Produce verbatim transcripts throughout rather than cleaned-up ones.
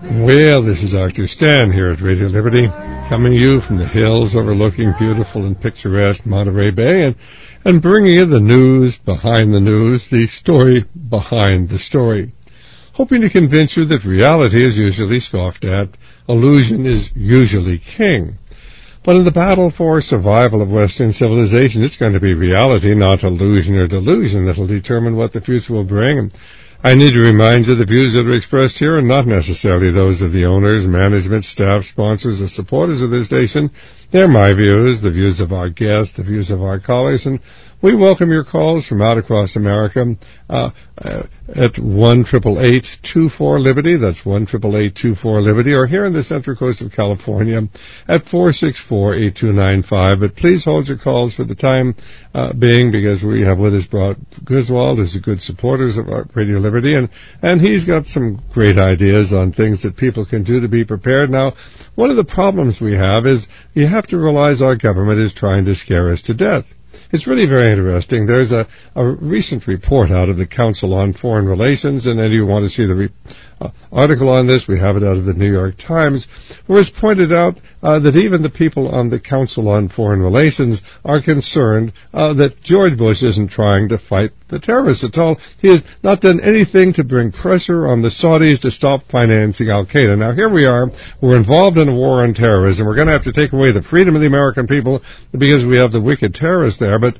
Well, this is Doctor Stan here at Radio Liberty, coming to you from the hills overlooking beautiful and picturesque Monterey Bay, and, and bringing you the news behind the news, the story behind the story. Hoping to convince you that reality is usually scoffed at, illusion is usually king. But in the battle for survival of Western civilization, it's going to be reality, not illusion or delusion, that will determine what the future will bring. I need to remind you the views that are expressed here are not necessarily those of the owners, management, staff, sponsors, or supporters of this station. They're my views, the views of our guests, the views of our callers, and we welcome your calls from out across America uh, uh, at one eight eight eight, two four, Liberty. That's one eight eight eight, two four, Liberty. Or here in the Central Coast of California at four six four, eight two nine five. But please hold your calls for the time uh, being, because we have with us Bob Griswold, who's a good supporter of our Radio Liberty, and, and he's got some great ideas on things that people can do to be prepared. Now, one of the problems we have is you have to realize our government is trying to scare us to death. It's really very interesting. There's a, a recent report out of the Council on Foreign Relations, and if you want to see the re- uh, article on this, we have it out of the New York Times, where it's pointed out uh, that even the people on the Council on Foreign Relations are concerned uh, that George Bush isn't trying to fight the terrorists at all. He has not done anything to bring pressure on the Saudis to stop financing Al-Qaeda. Now, here we are. We're involved in a war on terrorism. We're going to have to take away the freedom of the American people because we have the wicked terrorists there. But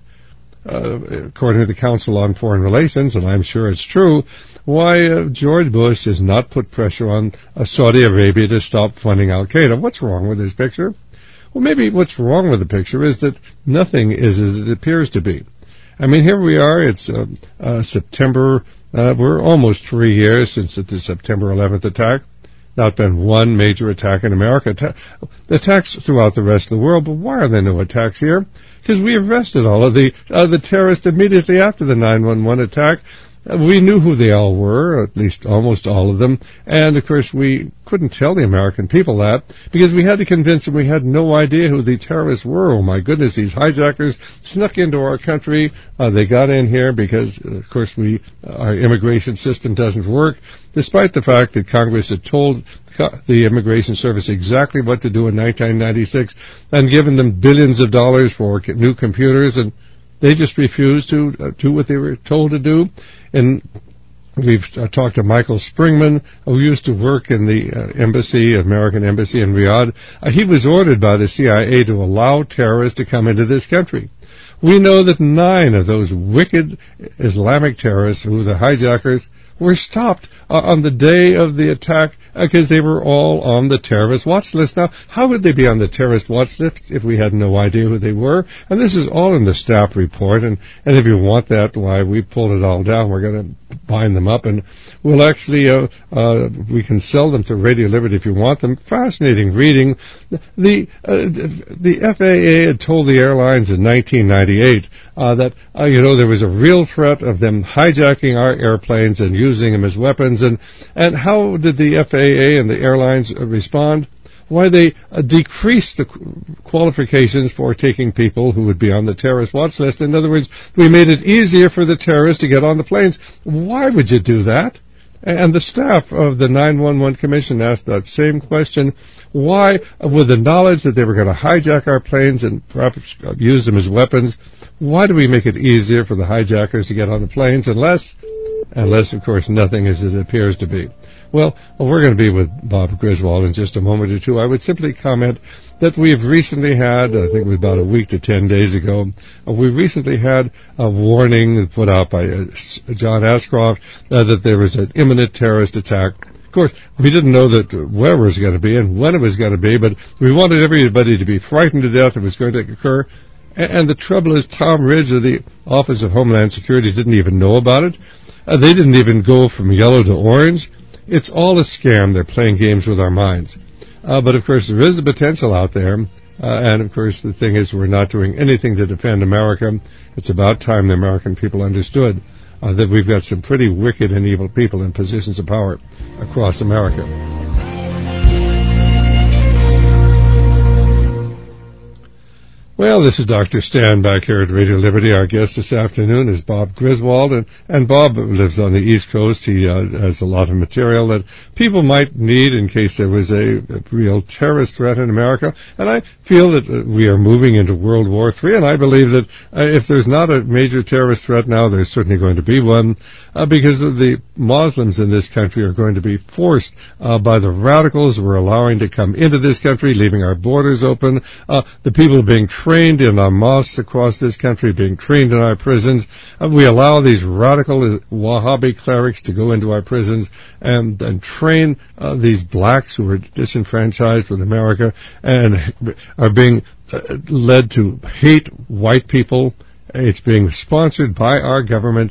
uh, according to the Council on Foreign Relations, and I'm sure it's true, why uh, George Bush has not put pressure on uh, Saudi Arabia to stop funding Al-Qaeda. What's wrong with this picture? Well, maybe what's wrong with the picture is that nothing is as it appears to be. I mean, here we are. It's uh, uh, September. Uh, we're almost three years since the September eleventh attack. Not been one major attack in America. Atta- attacks throughout the rest of the world, but why are there no attacks here? Because we arrested all of the uh, the terrorists immediately after the nine one one attack. We knew who they all were, at least almost all of them, and of course we couldn't tell the American people that because we had to convince them we had no idea who the terrorists were. Oh my goodness, these hijackers snuck into our country. Uh, they got in here because, of course, we our immigration system doesn't work, despite the fact that Congress had told the Immigration Service exactly what to do in nineteen ninety-six and given them billions of dollars for new computers, and they just refused to uh, do what they were told to do. And we've uh, talked to Michael Springman, who used to work in the uh, embassy, American embassy in Riyadh. Uh, he was ordered by the C I A to allow terrorists to come into this country. We know that nine of those wicked Islamic terrorists, who were the hijackers, were stopped uh, on the day of the attack because uh, they were all on the terrorist watch list. Now, how would they be on the terrorist watch list if we had no idea who they were? And this is all in the staff report, and, and if you want that, why, we pulled it all down. We're going to bind them up, and we'll actually, uh, uh, we can sell them to Radio Liberty if you want them. Fascinating reading. The, uh, the F A A had told the airlines in nineteen ninety-eight uh, that, uh, you know, there was a real threat of them hijacking our airplanes and using them as weapons. And, and how did the F A A and the airlines uh, respond? Why, they uh, decreased the qualifications for taking people who would be on the terrorist watch list. In other words, we made it easier for the terrorists to get on the planes. Why would you do that? And the staff of the nine one one Commission asked that same question. Why, with the knowledge that they were going to hijack our planes and perhaps use them as weapons, why do we make it easier for the hijackers to get on the planes unless, unless, of course, nothing is as it appears to be? Well, well, we're going to be with Bob Griswold in just a moment or two. I would simply comment that we've recently had, I think it was about a week to ten days ago, uh, we recently had a warning put out by uh, John Ashcroft uh, that there was an imminent terrorist attack. Of course, we didn't know that where it was going to be and when it was going to be, but we wanted everybody to be frightened to death it was going to occur. And, and the trouble is Tom Ridge of the Office of Homeland Security didn't even know about it. Uh, they didn't even go from yellow to orange. It's all a scam. They're playing games with our minds. Uh, but, of course, there is a potential out there. Uh, and, of course, the thing is we're not doing anything to defend America. It's about time the American people understood uh, that we've got some pretty wicked and evil people in positions of power across America. Well, this is Doctor Stan back here at Radio Liberty. Our guest this afternoon is Bob Griswold, and, and Bob lives on the East Coast. He uh, has a lot of material that people might need in case there was a, a real terrorist threat in America. And I feel that uh, we are moving into World War Three, and I believe that uh, if there's not a major terrorist threat now, there's certainly going to be one, uh, because of the Muslims in this country are going to be forced uh, by the radicals we're allowing to come into this country, leaving our borders open. Uh, the people being trained in our mosques across this country, being trained in our prisons. Uh, we allow these radical Wahhabi clerics to go into our prisons and, and train uh, these blacks who are disenfranchised with America and are being uh, led to hate white people. It's being sponsored by our government.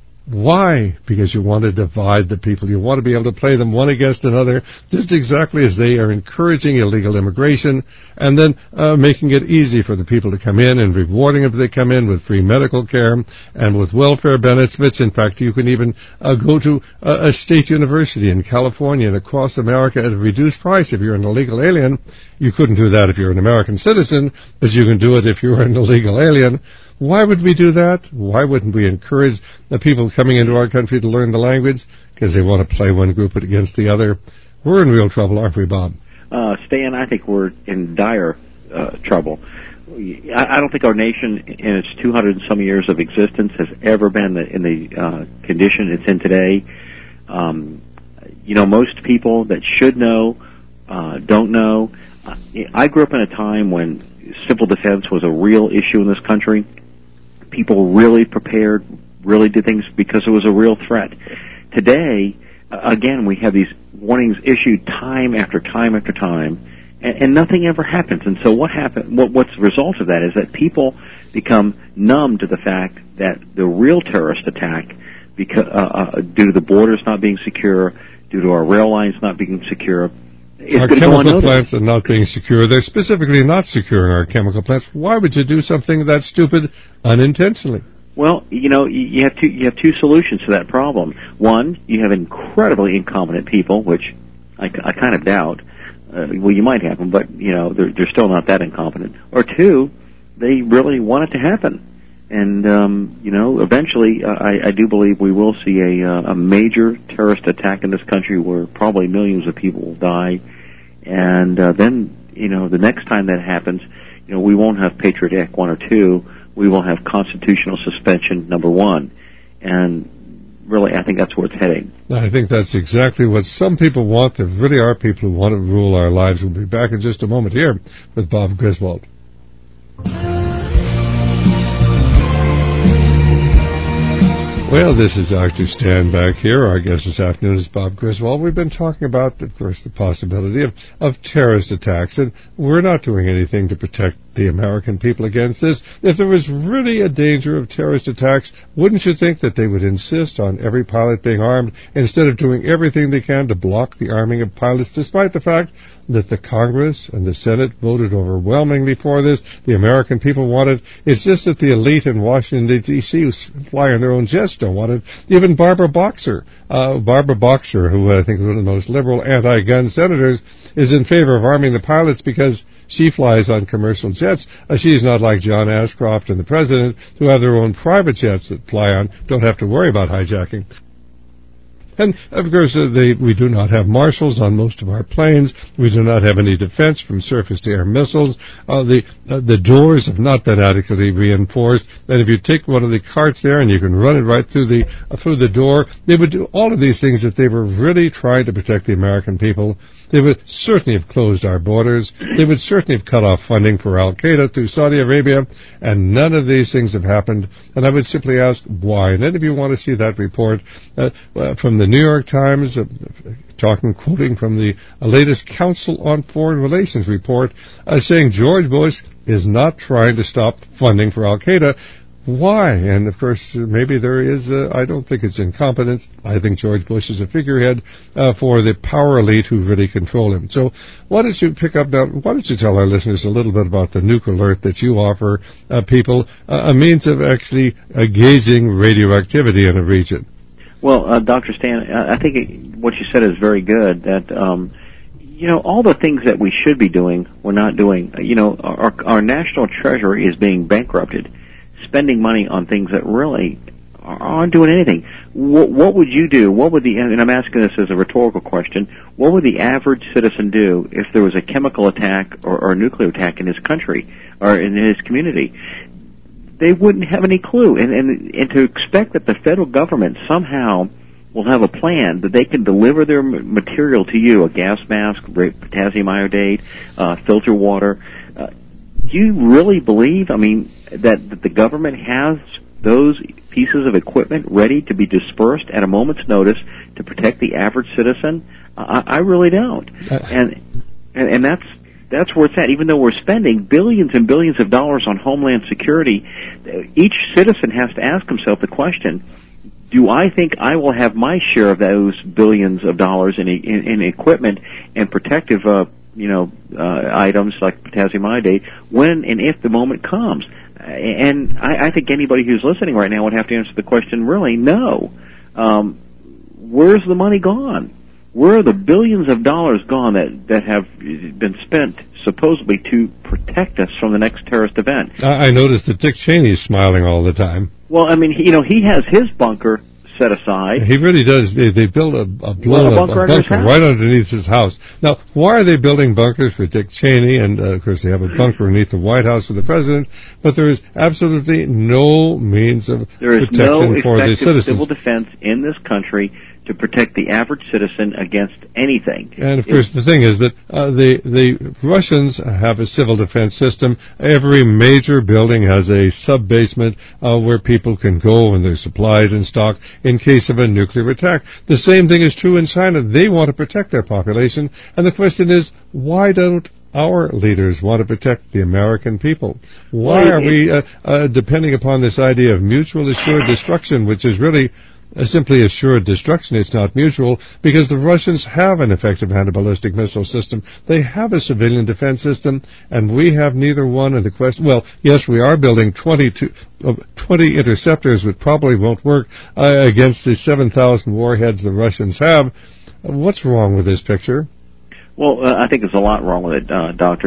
Why? Because you want to divide the people. You want to be able to play them one against another, just exactly as they are encouraging illegal immigration and then uh, making it easy for the people to come in and rewarding them if they come in with free medical care and with welfare benefits. In fact, you can even uh, go to a, a state university in California and across America at a reduced price if you're an illegal alien. You couldn't do that if you're an American citizen, but you can do it if you're an illegal alien. Why would we do that? Why wouldn't we encourage the people coming into our country to learn the language? Because they want to play one group against the other. We're in real trouble, aren't we, Bob? Uh, Stan, I think we're in dire uh, trouble. I, I don't think our nation, in its two hundred and some years of existence, has ever been in the uh, condition it's in today. Um, you know, most people that should know uh, don't know. I grew up in a time when civil defense was a real issue in this country. People really prepared, really did things because it was a real threat. Today, uh, again, we have these warnings issued time after time after time, and, and nothing ever happens. And so what happen, what, what's the result of that is that people become numb to the fact that the real terrorist attack, because, uh, uh, due to the borders not being secure, due to our rail lines not being secure, is our chemical plants are not being secure. They're specifically not secure in our chemical plants. Why would you do something that stupid unintentionally? Well, you know, you have two you have two solutions to that problem. One, you have incredibly incompetent people, which I, I kind of doubt. Uh, well, you might have them, but you know, they're they're still not that incompetent. Or two, they really want it to happen, and um, you know, eventually, uh, I, I do believe we will see a uh, a major terrorist attack in this country, where probably millions of people will die, and uh, then you know, the next time that happens, you know, we won't have Patriot Act one or two. We will have constitutional suspension number one, and really, I think that's where it's heading. I think that's exactly what some people want. There really are people who want to rule our lives. We'll be back in just a moment here with Bob Griswold. Well, this is Doctor Stan back here. Our guest this afternoon is Bob Griswold. We've been talking about, of course, the possibility of, of terrorist attacks, and we're not doing anything to protect the American people against this. If there was really a danger of terrorist attacks, wouldn't you think that they would insist on every pilot being armed instead of doing everything they can to block the arming of pilots, despite the fact that the Congress and the Senate voted overwhelmingly for this? The American people want it. It's just that the elite in Washington, D C who fly on their own jets don't want it. Even Barbara Boxer, uh, Barbara Boxer, who I think is one of the most liberal anti-gun senators, is in favor of arming the pilots because she flies on commercial jets. Uh, she's not like John Ashcroft and the President, who have their own private jets that fly on, don't have to worry about hijacking. And, of course, uh, they, we do not have marshals on most of our planes. We do not have any defense from surface-to-air missiles. Uh, the uh, the doors have not been adequately reinforced. And if you take one of the carts there and you can run it right through the uh, through the door, they would do all of these things if they were really trying to protect the American people. They would certainly have closed our borders. They would certainly have cut off funding for Al-Qaeda through Saudi Arabia, and none of these things have happened. And I would simply ask why. And then if you want to see that report uh, from the New York Times, uh, talking, quoting from the uh, latest Council on Foreign Relations report, uh, saying George Bush is not trying to stop funding for Al-Qaeda. Why? And, of course, maybe there is, uh, I don't think it's incompetence. I think George Bush is a figurehead uh, for the power elite who really control him. So why don't you pick up now, why don't you tell our listeners a little bit about the Nuke Alert that you offer uh, people, uh, a means of actually uh, gauging radioactivity in a region? Well, uh, Doctor Stan, I think it, what you said is very good, that um, you know, all the things that we should be doing, we're not doing. You know, our, our national treasury is being bankrupted, spending money on things that really aren't doing anything. What, what would you do? What would the, and I'm asking this as a rhetorical question, what would the average citizen do if there was a chemical attack or, or a nuclear attack in his country or in his community? They wouldn't have any clue. And, and, and to expect that the federal government somehow will have a plan that they can deliver their material to you, a gas mask, potassium iodide, uh, filter water, uh, do you really believe, I mean, that, that the government has those pieces of equipment ready to be dispersed at a moment's notice to protect the average citizen? I, I really don't. Uh, and, and and that's that's where it's at. Even though we're spending billions and billions of dollars on homeland security, each citizen has to ask himself the question, do I think I will have my share of those billions of dollars in, in, in equipment and protective uh, you know, uh, items like potassium iodide when and if the moment comes? And I, I think anybody who's listening right now would have to answer the question, really, no. Um, where's the money gone? Where are the billions of dollars gone that, that have been spent supposedly to protect us from the next terrorist event? I, I noticed that Dick Cheney is smiling all the time. Well, I mean, he, you know, he has his bunker set aside. He really does. They, they build a, a, blown a bunker, a bunker right underneath his house. Now, why are they building bunkers for Dick Cheney? And, uh, of course, they have a bunker underneath the White House for the president. But there is absolutely no means of there is protection no for the citizens. Civil defense in this country to protect the average citizen against anything. And, of course, the thing is that uh, the the Russians have a civil defense system. Every major building has a sub-basement uh, where people can go and there's supplies in stock in case of a nuclear attack. The same thing is true in China. They want to protect their population. And the question is, why don't our leaders want to protect the American people? Why are we uh, uh, depending upon this idea of mutual assured destruction, which is really Uh, simply assured destruction? It's not mutual, because the Russians have an effective anti-ballistic missile system. They have a civilian defense system, and we have neither one. And the question, well, yes, we are building twenty-two, uh, twenty interceptors, which probably won't work uh, against the seven thousand warheads the Russians have. Uh, what's wrong with this picture? Well, uh, I think there's a lot wrong with it, uh, Doctor,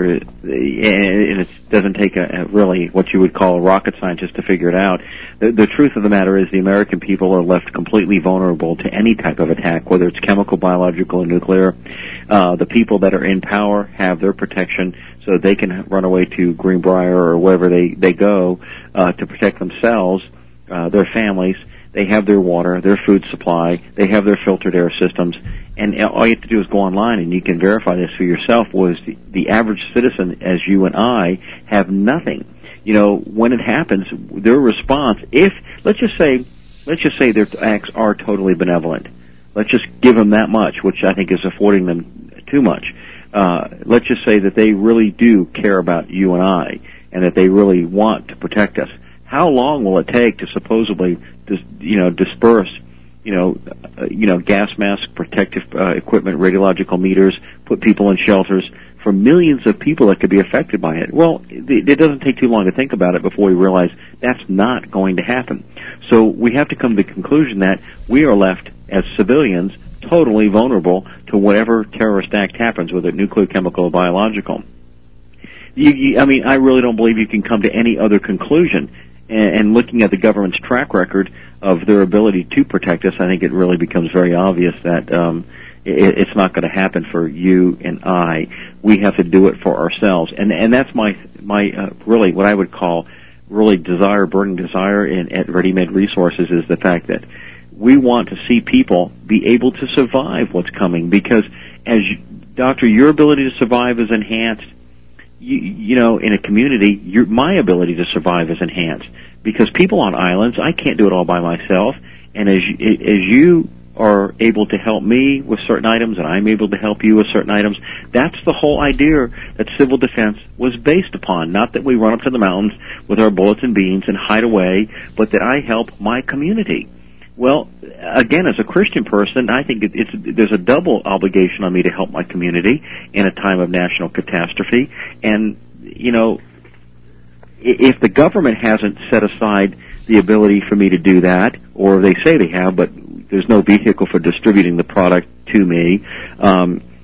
and it doesn't take a, a really what you would call a rocket scientist to figure it out. The, the truth of the matter is the American people are left completely vulnerable to any type of attack, whether it's chemical, biological, or nuclear. Uh, the people that are in power have their protection so they can run away to Greenbrier or wherever they, they go uh, to protect themselves, uh, their families. They have their water, their food supply, they have their filtered air systems, and all you have to do is go online and you can verify this for yourself, was the, the average citizen, as you and I, have nothing. You know, when it happens, their response, if, let's just say, let's just say their acts are totally benevolent. Let's just give them that much, which I think is affording them too much. Uh, let's just say that they really do care about you and I, and that they really want to protect us. How long will it take to supposedly, dis, you know, disperse, you know, uh, you know, gas masks, protective uh, equipment, radiological meters, put people in shelters for millions of people that could be affected by it? Well, it, it doesn't take too long to think about it before we realize that's not going to happen. So we have to come to the conclusion that we are left as civilians totally vulnerable to whatever terrorist act happens, whether nuclear, chemical, or biological. You, you, I mean, I really don't believe you can come to any other conclusion. And, and looking at the government's track record of their ability to protect us, I think it really becomes very obvious that um, it, it's not going to happen for you and I. We have to do it for ourselves, and and that's my my uh, really what I would call really desire, burning desire in at Ready-Made Resources, is the fact that we want to see people be able to survive what's coming, because as you, Doctor, your ability to survive is enhanced. You, you know, in a community, your, my ability to survive is enhanced, because people on islands, I can't do it all by myself. And as you, as you are able to help me with certain items, and I'm able to help you with certain items, that's the whole idea that civil defense was based upon. Not that we run up to the mountains with our bullets and beans and hide away, but that I help my community. Well, again, as a Christian person, I think it, it's there's a double obligation on me to help my community in a time of national catastrophe. And, you know, if the government hasn't set aside the ability for me to do that, or they say they have, but there's no vehicle for distributing the product to me, um,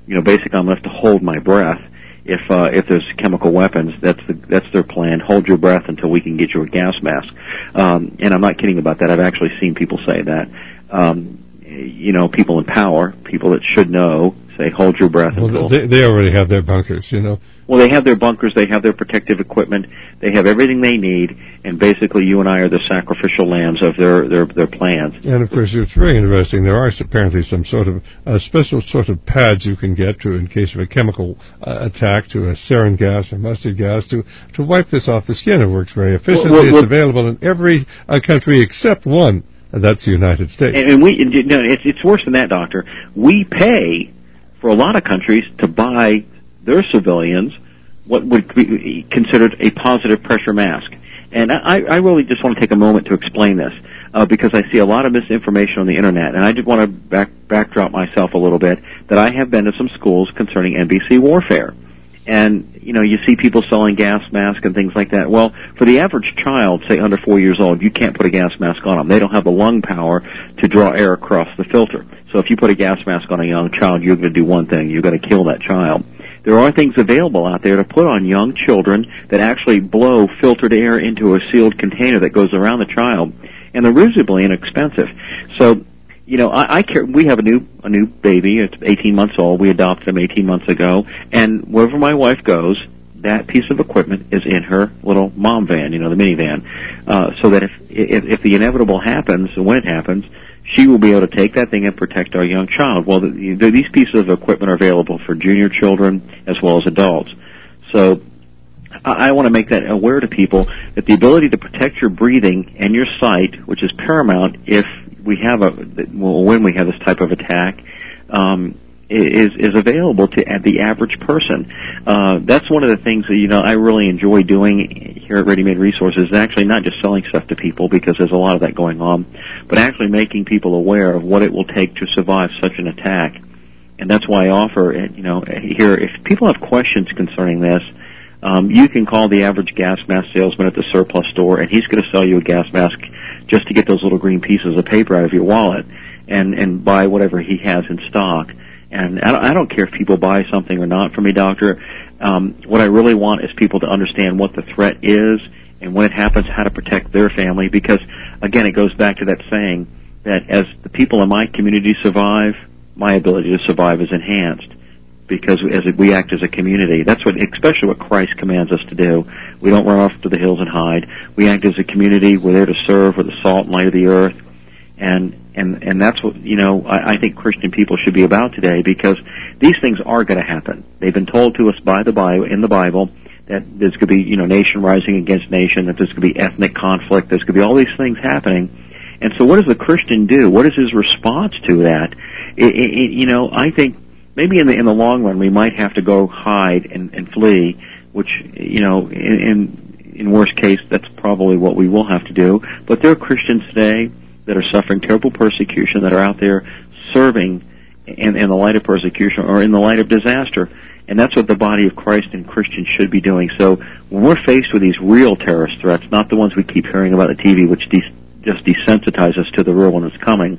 you know, basically I'm left to hold my breath. If uh, if there's chemical weapons, that's the, that's their plan. Hold your breath until we can get you a gas mask. Um, and I'm not kidding about that. I've actually seen people say that. Um, you know, people in power, people that should know, say hold your breath well, until... They, they already have their bunkers, you know. Well, they have their bunkers, they have their protective equipment, they have everything they need, and basically you and I are the sacrificial lambs of their, their, their plans. And, of course, it's very interesting. There are apparently some sort of uh, special sort of pads you can get to, in case of a chemical uh, attack, to a sarin gas or mustard gas, to, to wipe this off the skin. It works very efficiently. Well, well, well, it's available in every uh, country except one, and that's the United States. And, and we, no, it's, it's worse than that, Doctor. We pay for a lot of countries to buy their civilians what would be considered a positive pressure mask. And I, I really just want to take a moment to explain this, uh, because I see a lot of misinformation on the Internet, and I just want to back, backdrop myself a little bit, that I have been to some schools concerning N B C warfare. And, you know, you see people selling gas masks and things like that. Well, for the average child, say under four years old, you can't put a gas mask on them. They don't have the lung power to draw air across the filter. So if you put a gas mask on a young child, you're going to do one thing. You're going to kill that child. There are things available out there to put on young children that actually blow filtered air into a sealed container that goes around the child, and they're reasonably inexpensive. So, you know, I, I care. We have a new a new baby. It's eighteen months old. We adopted him eighteen months ago, and wherever my wife goes, that piece of equipment is in her little mom van, you know, the minivan, uh, so that if, if if the inevitable happens, and when it happens, she will be able to take that thing and protect our young child. Well, the, the, these pieces of equipment are available for junior children as well as adults. So I, I want to make that aware to people that the ability to protect your breathing and your sight, which is paramount if we have a, well, when we have this type of attack, um, is is available to the average person. Uh, that's one of the things that, you know, I really enjoy doing here at Ready Made Resources, is actually not just selling stuff to people, because there's a lot of that going on, but actually making people aware of what it will take to survive such an attack. And that's why I offer, you know, here, if people have questions concerning this, um, you can call the average gas mask salesman at the surplus store, and he's going to sell you a gas mask just to get those little green pieces of paper out of your wallet and, and buy whatever he has in stock. And I don't, I don't care if people buy something or not from me, Doctor. Um, what I really want is people to understand what the threat is, and when it happens, how to protect their family. Because, again, it goes back to that saying that as the people in my community survive, my ability to survive is enhanced. Because as we act as a community, that's what, especially what Christ commands us to do. We don't run off to the hills and hide. We act as a community. We're there to serve. We're the salt and light of the earth. And and and that's what, you know, I, I think Christian people should be about today, because these things are going to happen. They've been told to us by the Bible, in the Bible, that there's going to be, you know, nation rising against nation, that there's going to be ethnic conflict, there's going to be all these things happening. And so what does the Christian do? What is his response to that? It, it, you know, I think maybe in the in the long run we might have to go hide and, and flee, which, you know, in, in in worst case that's probably what we will have to do. But there are Christians today that are suffering terrible persecution, that are out there serving in, in the light of persecution or in the light of disaster. And that's what the body of Christ and Christians should be doing. So when we're faced with these real terrorist threats, not the ones we keep hearing about on T V, which de- just desensitize us to the real one that's coming,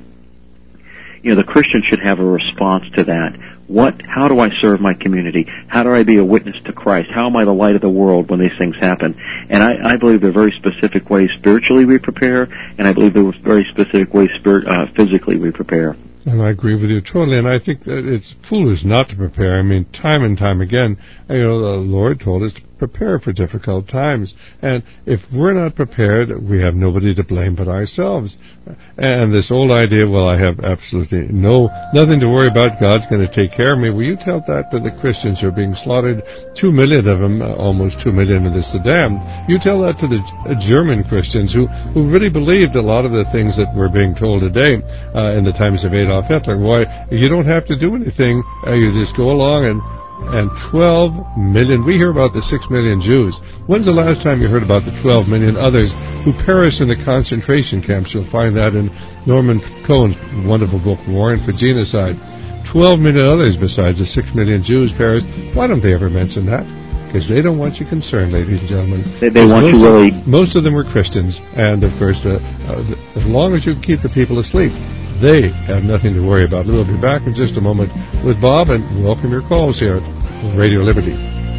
you know, the Christian should have a response to that. What? How do I serve my community? How do I be a witness to Christ? How am I the light of the world when these things happen? And I, I believe there are very specific ways spiritually we prepare, and I believe there are very specific ways spirit, uh, physically we prepare. And I agree with you totally, and I think that it's foolish not to prepare. I mean, time and time again, you know, the Lord told us to prepare for difficult times. And if we're not prepared, we have nobody to blame but ourselves. And this old idea, well, I have absolutely no, nothing to worry about, God's going to take care of me. Well, you tell that to the Christians who are being slaughtered, two million of them, uh, almost two million in the Sudan. You tell that to the uh, German Christians who, who really believed a lot of the things that we're being told today uh, in the times of Adolf Hitler. Why, you don't have to do anything. Uh, you just go along and And twelve million, we hear about the six million Jews. When's the last time you heard about the twelve million others who perished in the concentration camps? You'll find that in Norman Cohen's wonderful book, Warring for Genocide. twelve million others besides the six million Jews perished. Why don't they ever mention that? Because they don't want you concerned, ladies and gentlemen. They, they want you really... Of, most of them were Christians, and of course, uh, uh, as long as you keep the people asleep, they have nothing to worry about. We'll be back in just a moment with Bob, and welcome your calls here at Radio Liberty.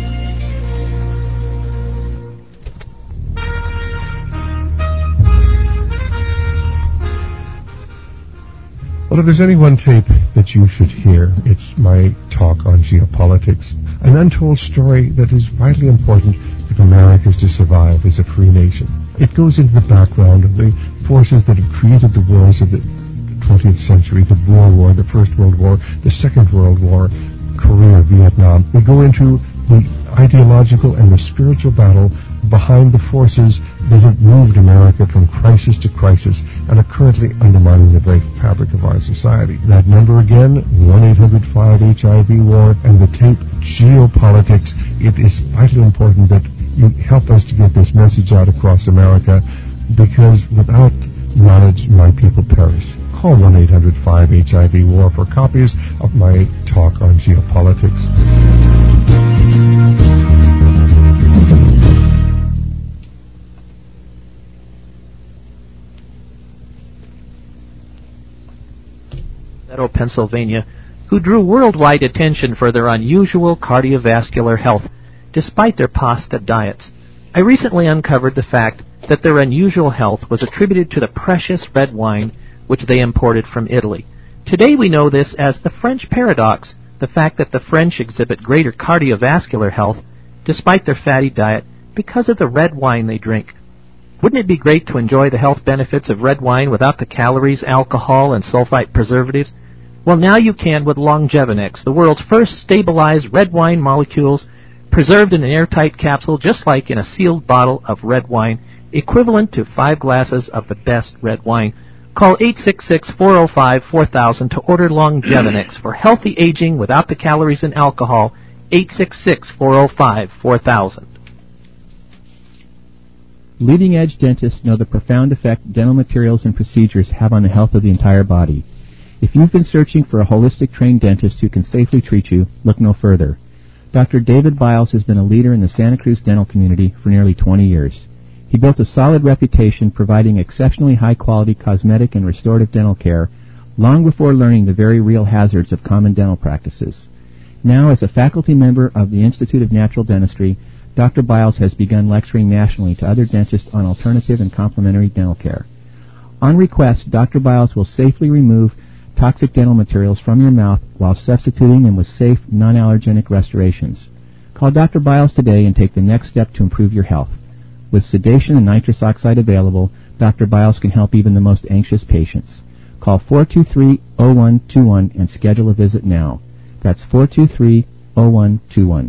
Well, if there's any one tape that you should hear, it's my talk on geopolitics, an untold story that is vitally important if America is to survive as a free nation. It goes into the background of the forces that have created the wars of the twentieth century, the Boer War, the First World War, the Second World War, Korea, Vietnam. We go into the ideological and the spiritual battle behind the forces that have moved America from crisis to crisis and are currently undermining the very fabric of our society. That number again, one eight hundred five H I V war, and the tape Geopolitics. It is vitally important that you help us to get this message out across America, because without knowledge, my people perish. Call one eight hundred five H I V war for copies of my talk on geopolitics. Pennsylvania, who drew worldwide attention for their unusual cardiovascular health, despite their pasta diets. I recently uncovered the fact that their unusual health was attributed to the precious red wine which they imported from Italy. Today we know this as the French paradox, the fact that the French exhibit greater cardiovascular health despite their fatty diet because of the red wine they drink. Wouldn't it be great to enjoy the health benefits of red wine without the calories, alcohol, and sulfite preservatives? Well, now you can with Longevinex, the world's first stabilized red wine molecules preserved in an airtight capsule just like in a sealed bottle of red wine, equivalent to five glasses of the best red wine. Call eight six six, four oh five, four thousand to order Longevinex for healthy aging without the calories and alcohol. eight six six, four oh five, four thousand. Leading-edge dentists know the profound effect dental materials and procedures have on the health of the entire body. If you've been searching for a holistic trained dentist who can safely treat you, look no further. Doctor David Biles has been a leader in the Santa Cruz dental community for nearly twenty years. He built a solid reputation providing exceptionally high-quality cosmetic and restorative dental care long before learning the very real hazards of common dental practices. Now, as a faculty member of the Institute of Natural Dentistry, Doctor Biles has begun lecturing nationally to other dentists on alternative and complementary dental care. On request, Doctor Biles will safely remove toxic dental materials from your mouth while substituting them with safe, non-allergenic restorations. Call Doctor Biles today and take the next step to improve your health. With sedation and nitrous oxide available, Doctor Biles can help even the most anxious patients. Call four two three, oh one two one and schedule a visit now. That's four two three, oh one two one.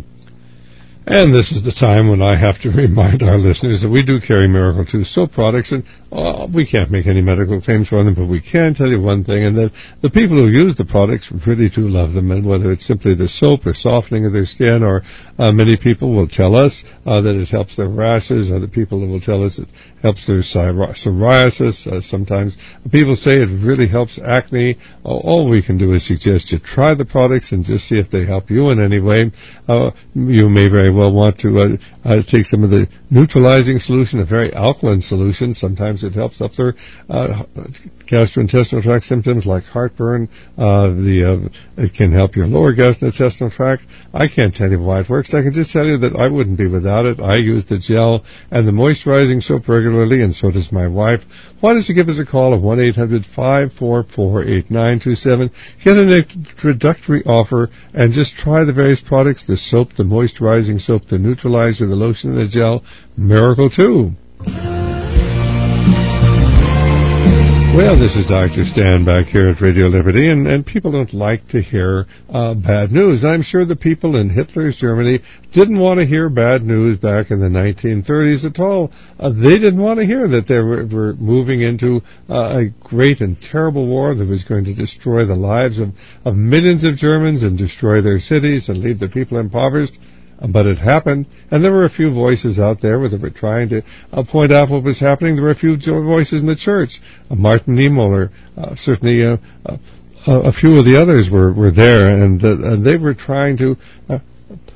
And this is the time when I have to remind our listeners that we do carry Miracle two soap products, and uh, we can't make any medical claims for them, but we can tell you one thing, and that the people who use the products really do love them, and whether it's simply the soap or softening of their skin, or uh, many people will tell us uh, that it helps their rashes, other people will tell us it helps their psoriasis, uh, sometimes people say it really helps acne. Uh, all we can do is suggest you try the products and just see if they help you in any way. Uh, you may very well want to uh, uh, take some of the neutralizing solution, a very alkaline solution. Sometimes it helps up their uh, gastrointestinal tract symptoms like heartburn. Uh, the uh, it can help your lower gastrointestinal tract. I can't tell you why it works. I can just tell you that I wouldn't be without it. I use the gel and the moisturizing soap regularly, and so does my wife. Why don't you give us a call at one eight hundred, five four four, eight nine two seven. Get an introductory offer and just try the various products, the soap, the moisturizing soap, the neutralizer, the lotion, and the gel. Miracle two. Well, this is Doctor Stan back here at Radio Liberty, and, and people don't like to hear uh, bad news. I'm sure the people in Hitler's Germany didn't want to hear bad news back in the nineteen thirties at all. Uh, they didn't want to hear that they were, were moving into uh, a great and terrible war that was going to destroy the lives of, of millions of Germans and destroy their cities and leave the people impoverished. But it happened, and there were a few voices out there that were trying to uh, point out what was happening. There were a few voices in the church. Uh, Martin Niemöller, uh, certainly uh, uh, a few of the others were, were there, and, uh, and they were trying to uh,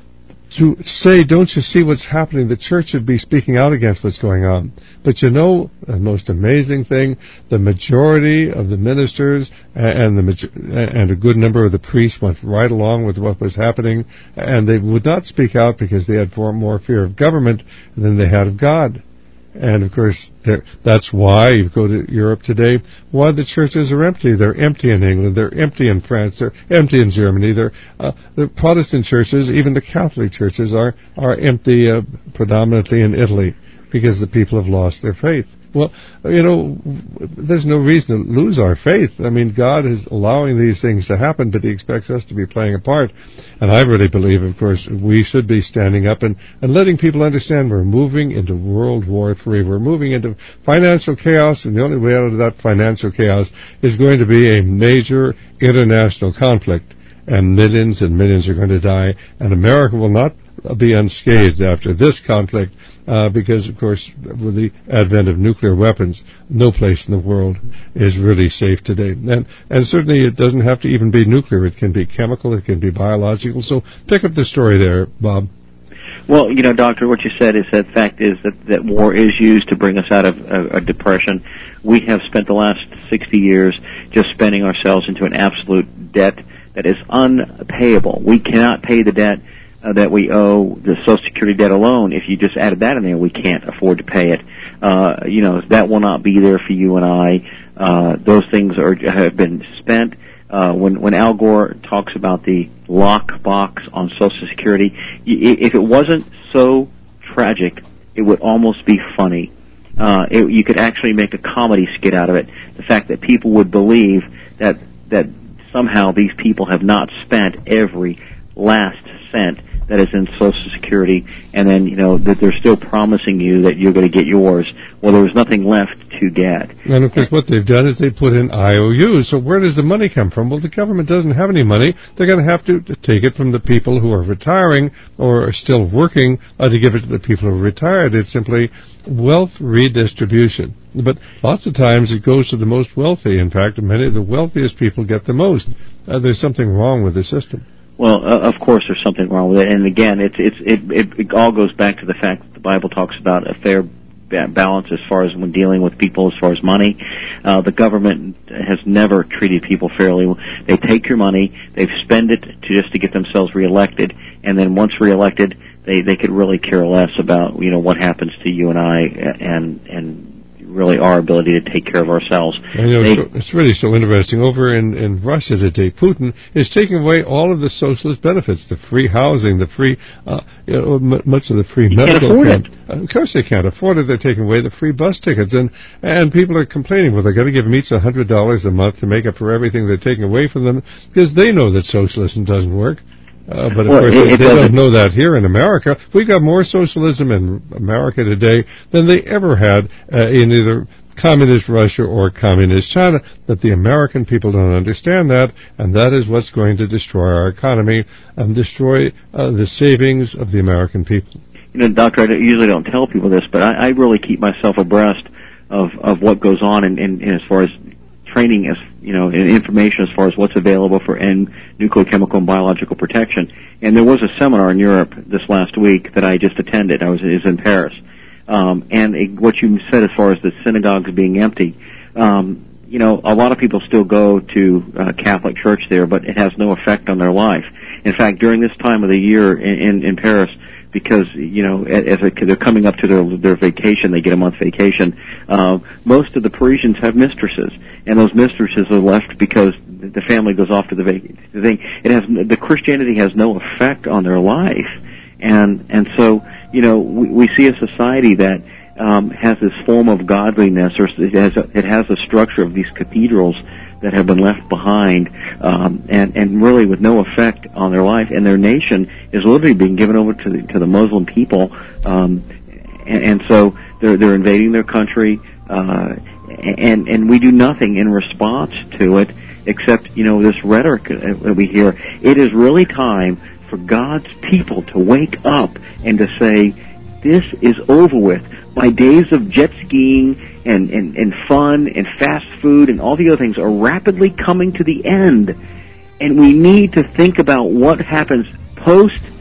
to say, don't you see what's happening? The church should be speaking out against what's going on. But you know, the most amazing thing, the majority of the ministers and the and a good number of the priests went right along with what was happening, and they would not speak out because they had far more fear of government than they had of God. And, of course, that's why you go to Europe today, why the churches are empty. They're empty in England. They're empty in France. They're empty in Germany. They're, uh, the Protestant churches, even the Catholic churches, are, are empty uh, predominantly in Italy because the people have lost their faith. Well, you know, there's no reason to lose our faith. I mean, God is allowing these things to happen, but He expects us to be playing a part. And I really believe, of course, we should be standing up and, and letting people understand we're moving into World War Three. We're moving into financial chaos, and the only way out of that financial chaos is going to be a major international conflict. And millions and millions are going to die, and America will not be unscathed after this conflict, uh, because, of course, with the advent of nuclear weapons, no place in the world is really safe today. And, and certainly it doesn't have to even be nuclear. It can be chemical, it can be biological. So pick up the story there, Bob. Well, you know, Doctor, what you said is that fact is that, that war is used to bring us out of a, a depression. We have spent the last sixty years just spending ourselves into an absolute debt that is unpayable. We cannot pay the debt uh, that we owe, the Social Security debt alone. If you just added that in there, we can't afford to pay it. Uh, you know, that will not be there for you and I. Uh, those things are have been spent. Uh, when, when Al Gore talks about the lock box on Social Security, if it wasn't so tragic, it would almost be funny. Uh, it, you could actually make a comedy skit out of it. The fact that people would believe that, that somehow these people have not spent every last cent that is in Social Security, and then, you know, that they're still promising you that you're going to get yours. Well, there was nothing left to get. And, of course, what they've done is they put in I O Us. So where does the money come from? Well, the government doesn't have any money. They're going to have to take it from the people who are retiring or are still working uh, to give it to the people who are retired. It's simply wealth redistribution. But lots of times it goes to the most wealthy. In fact, many of the wealthiest people get the most. Uh, there's something wrong with the system. Well, uh, of course, there's something wrong with it, and again, it's it's it, it it all goes back to the fact that the Bible talks about a fair balance as far as when dealing with people, as far as money. Uh, the government has never treated people fairly. They take your money, they spend it to just to get themselves reelected, and then once reelected, they they could really care less about, you know, what happens to you and I, and and. really our ability to take care of ourselves. I know, they, so, it's really so interesting. Over in, in Russia today, Putin is taking away all of the socialist benefits, the free housing, the free, uh, you know, m- much of the free medical care. Can't afford it. Uh, of course they can't afford it. They're taking away the free bus tickets, and and people are complaining, well, they've got to give them each one hundred dollars a month to make up for everything they're taking away from them, because they know that socialism doesn't work. Uh, but, of well, course, it, it they don't know that here in America. We've got more socialism in America today than they ever had uh, in either communist Russia or communist China. But the American people don't understand that, and that is what's going to destroy our economy and destroy uh, the savings of the American people. You know, Doctor, I usually don't tell people this, but I, I really keep myself abreast of, of what goes on in, in, in as far as training, as you know, and information as far as what's available for N nuclear, chemical, and biological protection. And there was a seminar in Europe this last week that I just attended. I was, was in Paris. Um, and it, what you said as far as the synagogues being empty, um, you know, a lot of people still go to uh, Catholic Church there, but it has no effect on their life. In fact, during this time of the year in, in, in Paris, because, you know, as they're coming up to their their vacation, they get a month vacation, uh, most of the Parisians have mistresses, and those mistresses are left because the family goes off to the vacation. The thing, it has, the Christianity has no effect on their life, and and so, you know, we, we see a society that um, has this form of godliness, or it has a, it has a structure of these cathedrals that have been left behind, um, and, and really with no effect on their life, and their nation is literally being given over to the, to the Muslim people, um, and, and so they're they're invading their country, uh, and and we do nothing in response to it except, you know, this rhetoric that we hear. It is really time for God's people to wake up and to say, this is over with. My days of jet skiing and, and, and fun and fast food and all the other things are rapidly coming to the end. And we need to think about what happens post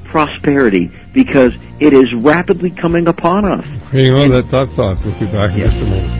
prosperity, because it is rapidly coming upon us. Hang on that thought thought. We'll be back in yes. just a moment.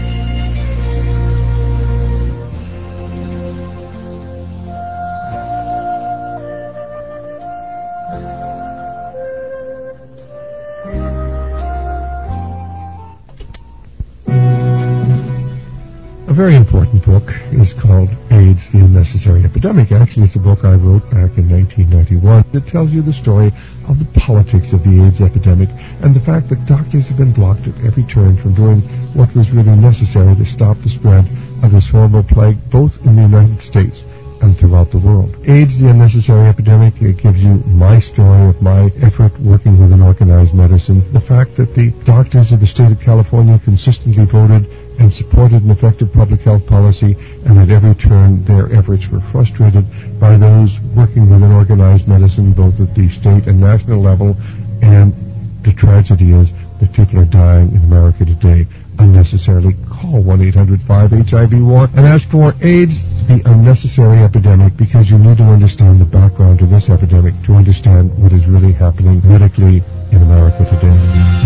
A very important book is called AIDS, the Unnecessary Epidemic. Actually, it's a book I wrote back in nineteen ninety-one. It tells you the story of the politics of the AIDS epidemic and the fact that doctors have been blocked at every turn from doing what was really necessary to stop the spread of this horrible plague, both in the United States and throughout the world. AIDS, the Unnecessary Epidemic, it gives you my story of my effort working with an organized medicine. The fact that the doctors of the state of California consistently voted and supported an effective public health policy, and at every turn their efforts were frustrated by those working with an organized medicine, both at the state and national level. And the tragedy is that people are dying in America today unnecessarily. Call one eight hundred five H I V war and ask for AIDS, the Unnecessary Epidemic, because you need to understand the background to this epidemic to understand what is really happening medically in America today.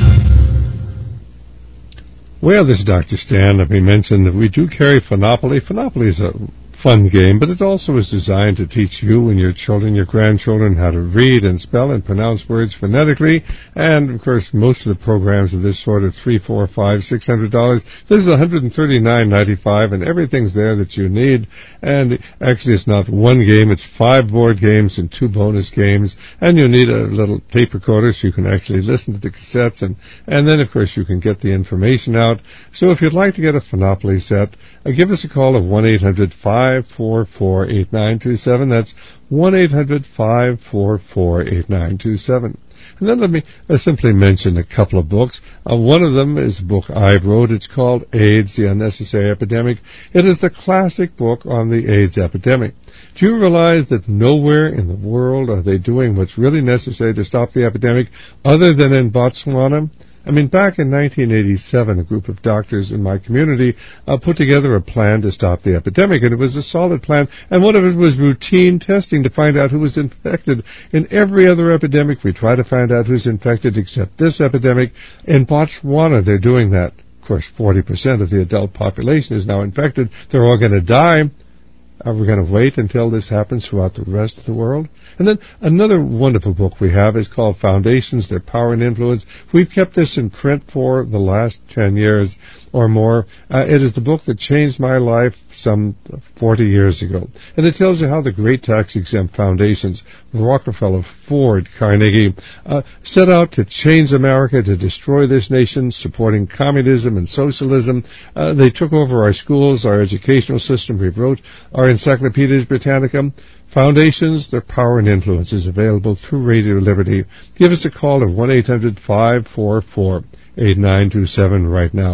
Well, this is Doctor Stan. Let me mention that we do carry Phenopoly. Phenopoly is a fun game, but it also is designed to teach you and your children, your grandchildren, how to read and spell and pronounce words phonetically. And, of course, most of the programs of this sort are three, four, five, six hundred dollars. This is one hundred thirty-nine ninety-five, and everything's there that you need. And actually, it's not one game; it's five board games and two bonus games. And you need a little tape recorder so you can actually listen to the cassettes, and and then, of course, you can get the information out. So, if you'd like to get a Phenopoly set, uh, give us a call at one eight hundred five four four eight nine two seven. That's one eight hundred five four four eight nine two seven. And then let me uh, simply mention a couple of books. Uh, one of them is a book I wrote. It's called AIDS, the Unnecessary Epidemic. It is the classic book on the AIDS epidemic. Do you realize that nowhere in the world are they doing what's really necessary to stop the epidemic other than in Botswana? I mean, back in nineteen eighty-seven, a group of doctors in my community uh, put together a plan to stop the epidemic, and it was a solid plan, and one of it was routine testing to find out who was infected. In every other epidemic, we try to find out who's infected except this epidemic. In Botswana, they're doing that. Of course, forty percent of the adult population is now infected. They're all going to die. Are we going to wait until this happens throughout the rest of the world? And then another wonderful book we have is called Foundations, Their Power and Influence. We've kept this in print for the last ten years or more. Uh, it is the book that changed my life some forty years ago. And it tells you how the great tax-exempt foundations, Rockefeller, Ford, Carnegie, uh, set out to change America, to destroy this nation, supporting communism and socialism. Uh, they took over our schools, our educational system. We wrote our Encyclopedias Britannica. Foundations, Their Power and Influence is available through Radio Liberty. Give us a call at one eight hundred five four four eight nine two seven right now.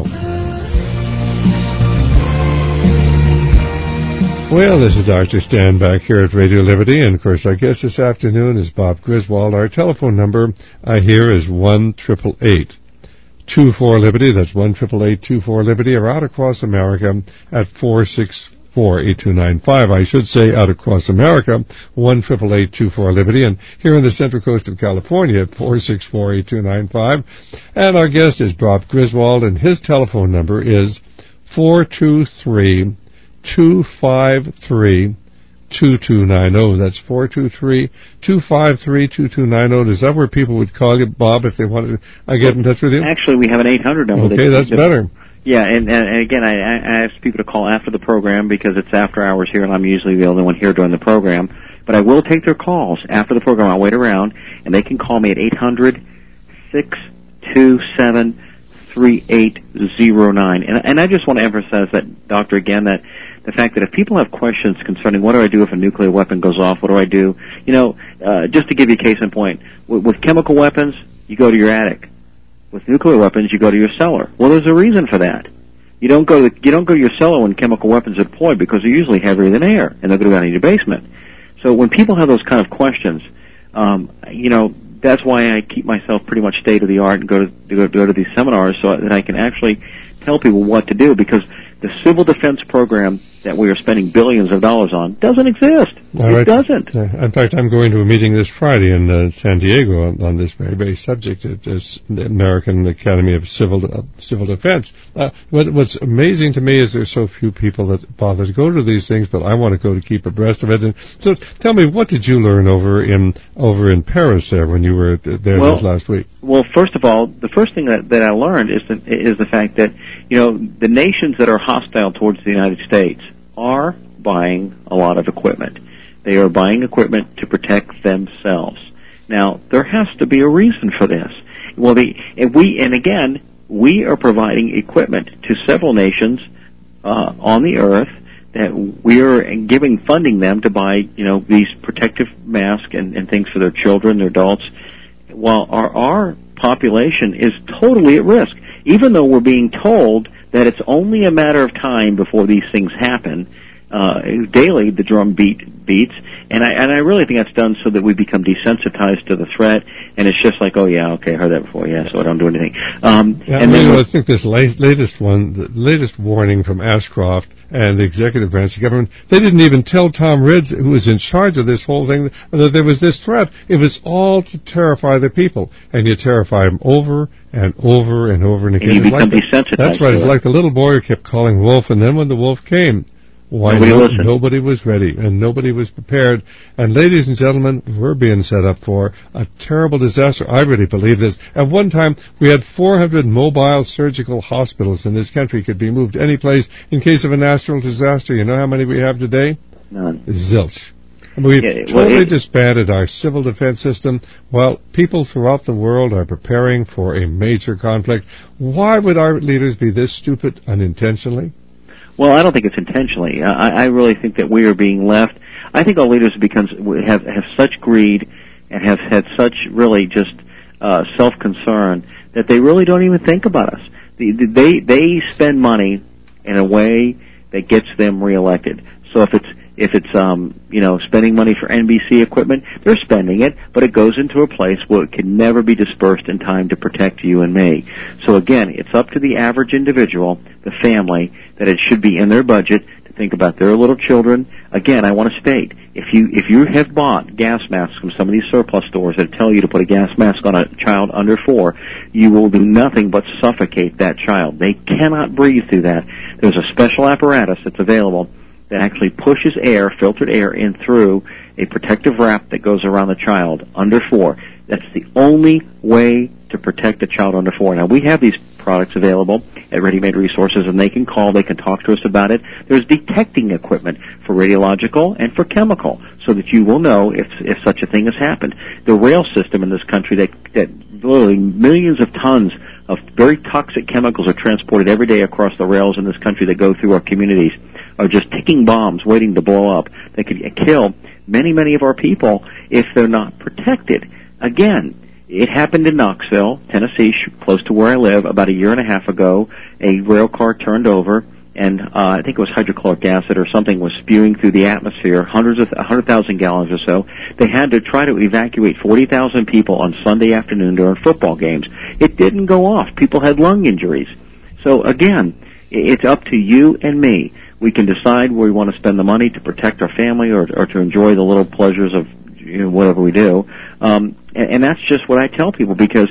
Well, this is Doctor Stan back here at Radio Liberty, and of course our guest this afternoon is Bob Griswold. Our telephone number uh, here is one eight eight eight two four Liberty. That's one eight eight eight two four Liberty, or out across America at four six four eight two nine five. I should say out across America, one eight eight eight two four Liberty, and here on the Central Coast of California at four six four eight two nine five. And our guest is Bob Griswold, and his telephone number is four two three two five three two two nine zero. That's four two three two five three two two nine zero. Is that where people would call you, Bob, if they wanted to uh, get in touch with you? Actually, we have an eight hundred number. Okay, that's better. Yeah, and, and, and again, I, I ask people to call after the program because it's after hours here, and I'm usually the only one here during the program. But I will take their calls after the program. I'll wait around, and they can call me at eight hundred six two seven three eight zero nine. And, and I just want to emphasize that, Doctor, again, that the fact that if people have questions concerning what do I do if a nuclear weapon goes off, what do I do, you know, uh, just to give you a case in point, with, with chemical weapons, you go to your attic. With nuclear weapons, you go to your cellar. Well, there's a reason for that. You don't go to you don't go to your cellar when chemical weapons are deployed because they're usually heavier than air, and they're going to go down in your basement. So when people have those kind of questions, um, you know, that's why I keep myself pretty much state of the art and go to, to go, to go to these seminars so that I can actually tell people what to do. Because the civil defense program that we are spending billions of dollars on doesn't exist. All it right. doesn't. Uh, in fact, I'm going to a meeting this Friday in uh, San Diego on, on this very, very subject. It is the American Academy of Civil uh, Civil Defense. Uh, what, what's amazing to me is there's so few people that bother to go to these things, but I want to go to keep abreast of it. And so, tell me, what did you learn over in over in Paris there when you were there well, this last week? Well, first of all, the first thing that, that I learned is the, is the fact that, you know, the nations that are hostile towards the United States are buying a lot of equipment. They are buying equipment to protect themselves. Now, there has to be a reason for this. Well, the, and we, and again, we are providing equipment to several nations uh, on the earth that we are giving funding them to buy, you know, these protective masks and, and things for their children, their adults, while our, our population is totally at risk. Even though we're being told that it's only a matter of time before these things happen, uh, daily the drum beat beats, and I and I really think that's done so that we become desensitized to the threat, and it's just like, oh yeah, okay, I heard that before, yeah, so I don't do anything. Um, yeah, and I then mean, I think this late, latest one, the latest warning from Ashcroft and the executive branch of government, they didn't even tell Tom Ridge, who was in charge of this whole thing, that there was this threat. It was all to terrify the people, and you terrify them over and over and over and again. And you become like the, desensitized. That's right. To It's it. like the little boy who kept calling wolf, and then when the wolf came, why nobody, no, listened. nobody was ready, and nobody was prepared. And ladies and gentlemen, we're being set up for a terrible disaster. I really believe this. At one time, we had four hundred mobile surgical hospitals in this country, could be moved any place in case of a natural disaster. You know how many we have today? None. Zilch. I mean, we've Yeah, well, totally it, disbanded our civil defense system. Well, people throughout the world are preparing for a major conflict. Why would our leaders be this stupid unintentionally? Well, I don't think it's intentionally. I, I really think that we are being left. I think our leaders becomes have have such greed and have had such really just uh, self-concern that they really don't even think about us. They they, they spend money in a way that gets them reelected. So if it's if it's um you know spending money for N B C equipment, they're spending it, but it goes into a place where it can never be dispersed in time to protect you and me. So again, it's up to the average individual, the family, that it should be in their budget to think about their little children. Again, I want to state, if you if you have bought gas masks from some of these surplus stores that tell you to put a gas mask on a child under four, you will do nothing but suffocate that child. They cannot breathe through that. There's a special apparatus that's available that actually pushes air, filtered air, in through a protective wrap that goes around the child under four. That's the only way to protect a child under four. Now, we have these products available at Ready Made Resources, and they can call, they can talk to us about it. There's detecting equipment for radiological and for chemical, so that you will know if if such a thing has happened. The rail system in this country, that, that literally millions of tons of very toxic chemicals are transported every day across the rails in this country that go through our communities, are just ticking bombs waiting to blow up. They could kill many, many of our people if they're not protected. Again, it happened in Knoxville, Tennessee, close to where I live, about a year and a half ago. A rail car turned over, and uh, I think it was hydrochloric acid or something was spewing through the atmosphere, hundreds of, one hundred thousand gallons or so. They had to try to evacuate forty thousand people on Sunday afternoon during football games. It didn't go off. People had lung injuries. So again, it's up to you and me. We can decide where we want to spend the money to protect our family or, or to enjoy the little pleasures of, you know, whatever we do. Um, and, and that's just what I tell people, because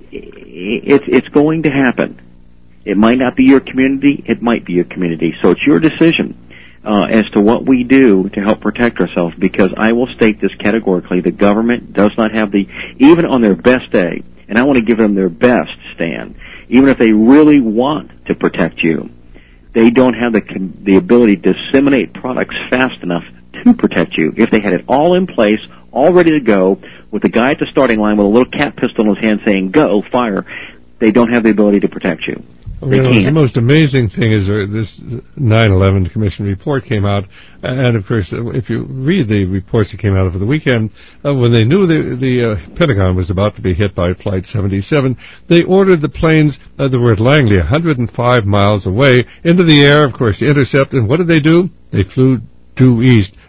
it's it's going to happen. It might not be your community. It might be your community. So it's your decision uh, as to what we do to help protect ourselves, because I will state this categorically. The government does not have the, even on their best day, and I want to give them their best, Stan, even if they really want to protect you, they don't have the the ability to disseminate products fast enough to protect you. If they had it all in place, all ready to go, with the guy at the starting line with a little cat pistol in his hand saying, go, fire, they don't have the ability to protect you. They you know, can't. the most amazing thing is uh, this nine eleven Commission report came out, and of course, uh, if you read the reports that came out over the weekend, uh, when they knew the, the uh, Pentagon was about to be hit by Flight seventy-seven, they ordered the planes uh, that were at Langley, one hundred five miles away, into the air, of course, to intercept, and what did they do? They flew due east,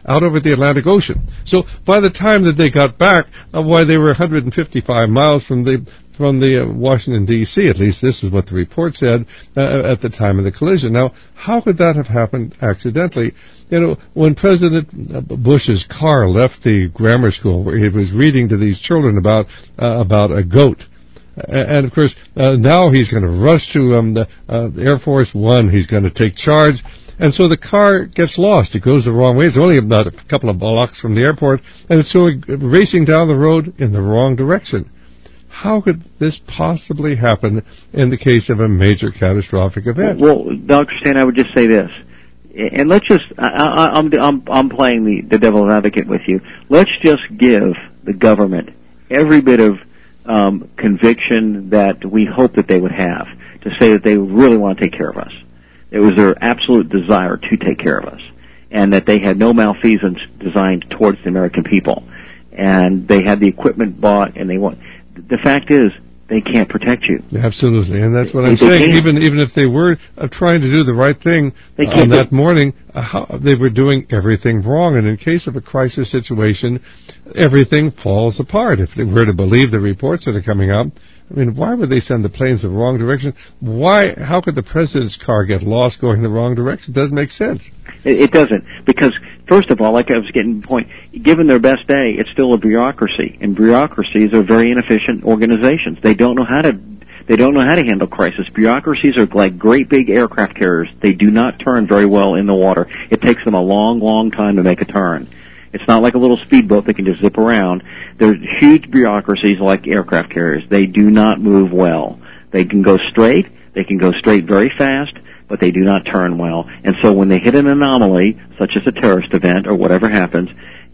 out over the Atlantic Ocean. So by the time that they got back, uh, why they were one hundred fifty-five miles from the from the uh, Washington, D C, at least this is what the report said uh, at the time of the collision. Now, how could that have happened accidentally? You know, when President Bush's car left the grammar school where he was reading to these children about uh, about a goat, and of course uh, now he's going to rush to um, the, uh, Air Force One, he's going to take charge, and so the car gets lost. It goes the wrong way. It's only about a couple of blocks from the airport, and it's going racing down the road in the wrong direction. How could this possibly happen in the case of a major catastrophic event? Well, Doctor Stan, I would just say this, and let's just, I, I, I'm, I'm, I'm playing the, the devil's advocate with you. Let's just give the government every bit of um, conviction that we hope that they would have to say that they really want to take care of us. It was their absolute desire to take care of us, and that they had no malfeasance designed towards the American people, and they had the equipment bought, and they want. The fact is, they can't protect you. Absolutely, and that's what they, I'm they saying. Can't. Even even if they were uh, trying to do the right thing uh, on that morning, uh, how, they were doing everything wrong. And in case of a crisis situation, everything falls apart. If they were to believe the reports that are coming out, I mean, why would they send the planes in the wrong direction? Why? How could the president's car get lost going the wrong direction? It doesn't make sense. It, it doesn't, because first of all, like I was getting the point, given their best day, it's still a bureaucracy, and bureaucracies are very inefficient organizations. They don't know how to they don't know how to handle crisis. Bureaucracies are like great big aircraft carriers. They do not turn very well in the water. It takes them a long, long time to make a turn. It's not like a little speedboat that can just zip around. They're huge bureaucracies like aircraft carriers. They do not move well. They can go straight. They can go straight very fast, but they do not turn well. And so when they hit an anomaly, such as a terrorist event or whatever happens,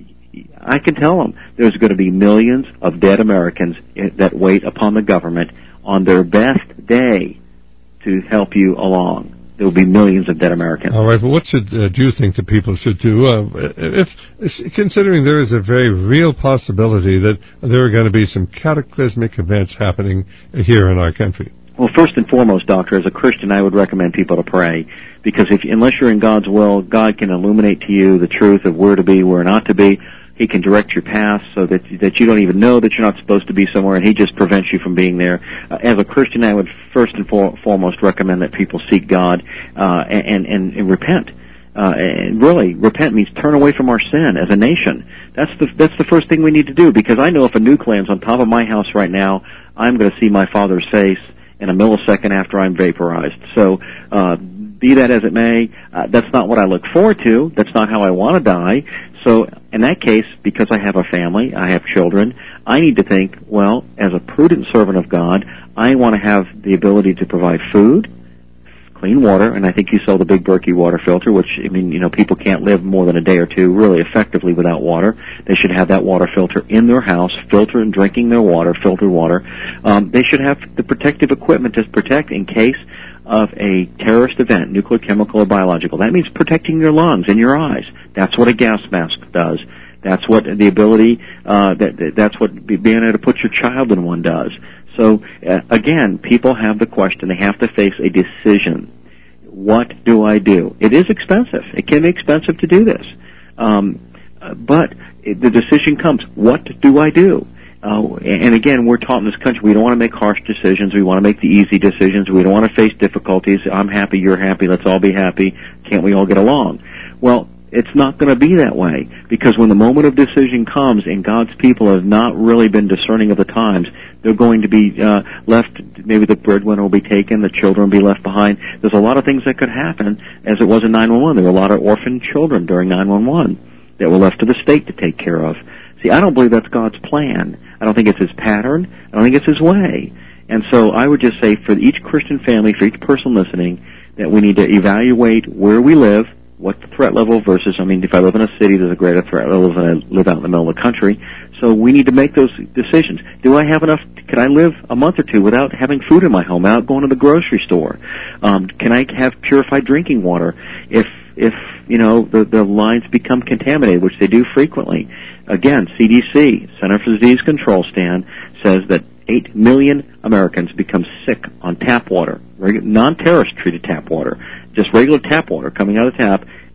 I can tell them there's going to be millions of dead Americans that wait upon the government on their best day to help you along. There will be millions of dead Americans. All right, but what should uh, do you think the people should do? Uh, if considering there is a very real possibility that there are going to be some cataclysmic events happening here in our country. Well, first and foremost, Doctor, as a Christian, I would recommend people to pray, because if unless you're in God's will, God can illuminate to you the truth of where to be, where not to be. He can direct your path so that that you don't even know that you're not supposed to be somewhere, and He just prevents you from being there. Uh, as a Christian, I would first and for, foremost recommend that people seek God uh, and, and, and repent. Uh, and really, repent means turn away from our sin as a nation. That's the that's the first thing we need to do, because I know if a nuke lands on top of my house right now, I'm going to see my Father's face in a millisecond after I'm vaporized. So, uh, be that as it may, uh, that's not what I look forward to. That's not how I want to die. So, in that case, because I have a family, I have children, I need to think, well, as a prudent servant of God, I want to have the ability to provide food, clean water, and I think you saw the big Berkey water filter, which, I mean, you know, people can't live more than a day or two really effectively without water. They should have that water filter in their house, filter and drinking their water, filtered water. Um, they should have the protective equipment to protect in case of a terrorist event, nuclear, chemical, or biological. That means protecting your lungs and your eyes. That's what a gas mask does. That's what the ability, uh, that, that's what being able to put your child in one does. So, uh, again, people have the question. They have to face a decision. What do I do? It is expensive. It can be expensive to do this. Um, but the decision comes. What do I do? Uh, and again, we're taught in this country we don't want to make harsh decisions. We want to make the easy decisions. We don't want to face difficulties. I'm happy, you're happy, let's all be happy. Can't we all get along? Well, it's not going to be that way, because when the moment of decision comes and God's people have not really been discerning of the times, they're going to be uh, left, maybe the breadwinner will be taken, the children will be left behind. There's a lot of things that could happen, as it was in nine one one. There were a lot of orphaned children during nine one one that were left to the state to take care of. See, I don't believe that's God's plan. I don't think it's His pattern. I don't think it's His way. And so I would just say for each Christian family, for each person listening, that we need to evaluate where we live, what the threat level versus, I mean, if I live in a city, there's a greater threat level than I live out in the middle of the country. So we need to make those decisions. Do I have enough, can I live a month or two without having food in my home, without going to the grocery store? Um, can I have purified drinking water if, if you know, the, the lines become contaminated, which they do frequently? Again, C D C, Center for Disease Control, Stan, says that eight million Americans become sick on tap water, non-terrorist treated tap water, just regular tap water coming out of the tap.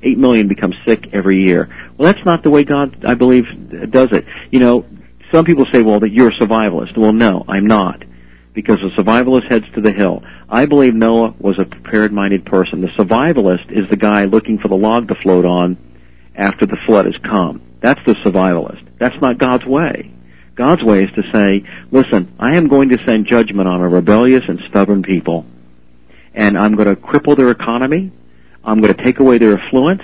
eight million become sick every year. Well, that's not the way God, I believe, does it. You know, some people say, well, that you're a survivalist. Well, no, I'm not, because the survivalist heads to the hill. I believe Noah was a prepared-minded person. The survivalist is the guy looking for the log to float on after the flood has come. That's the survivalist. That's not God's way. God's way is to say, listen, I am going to send judgment on a rebellious and stubborn people, and I'm going to cripple their economy, I'm going to take away their affluence,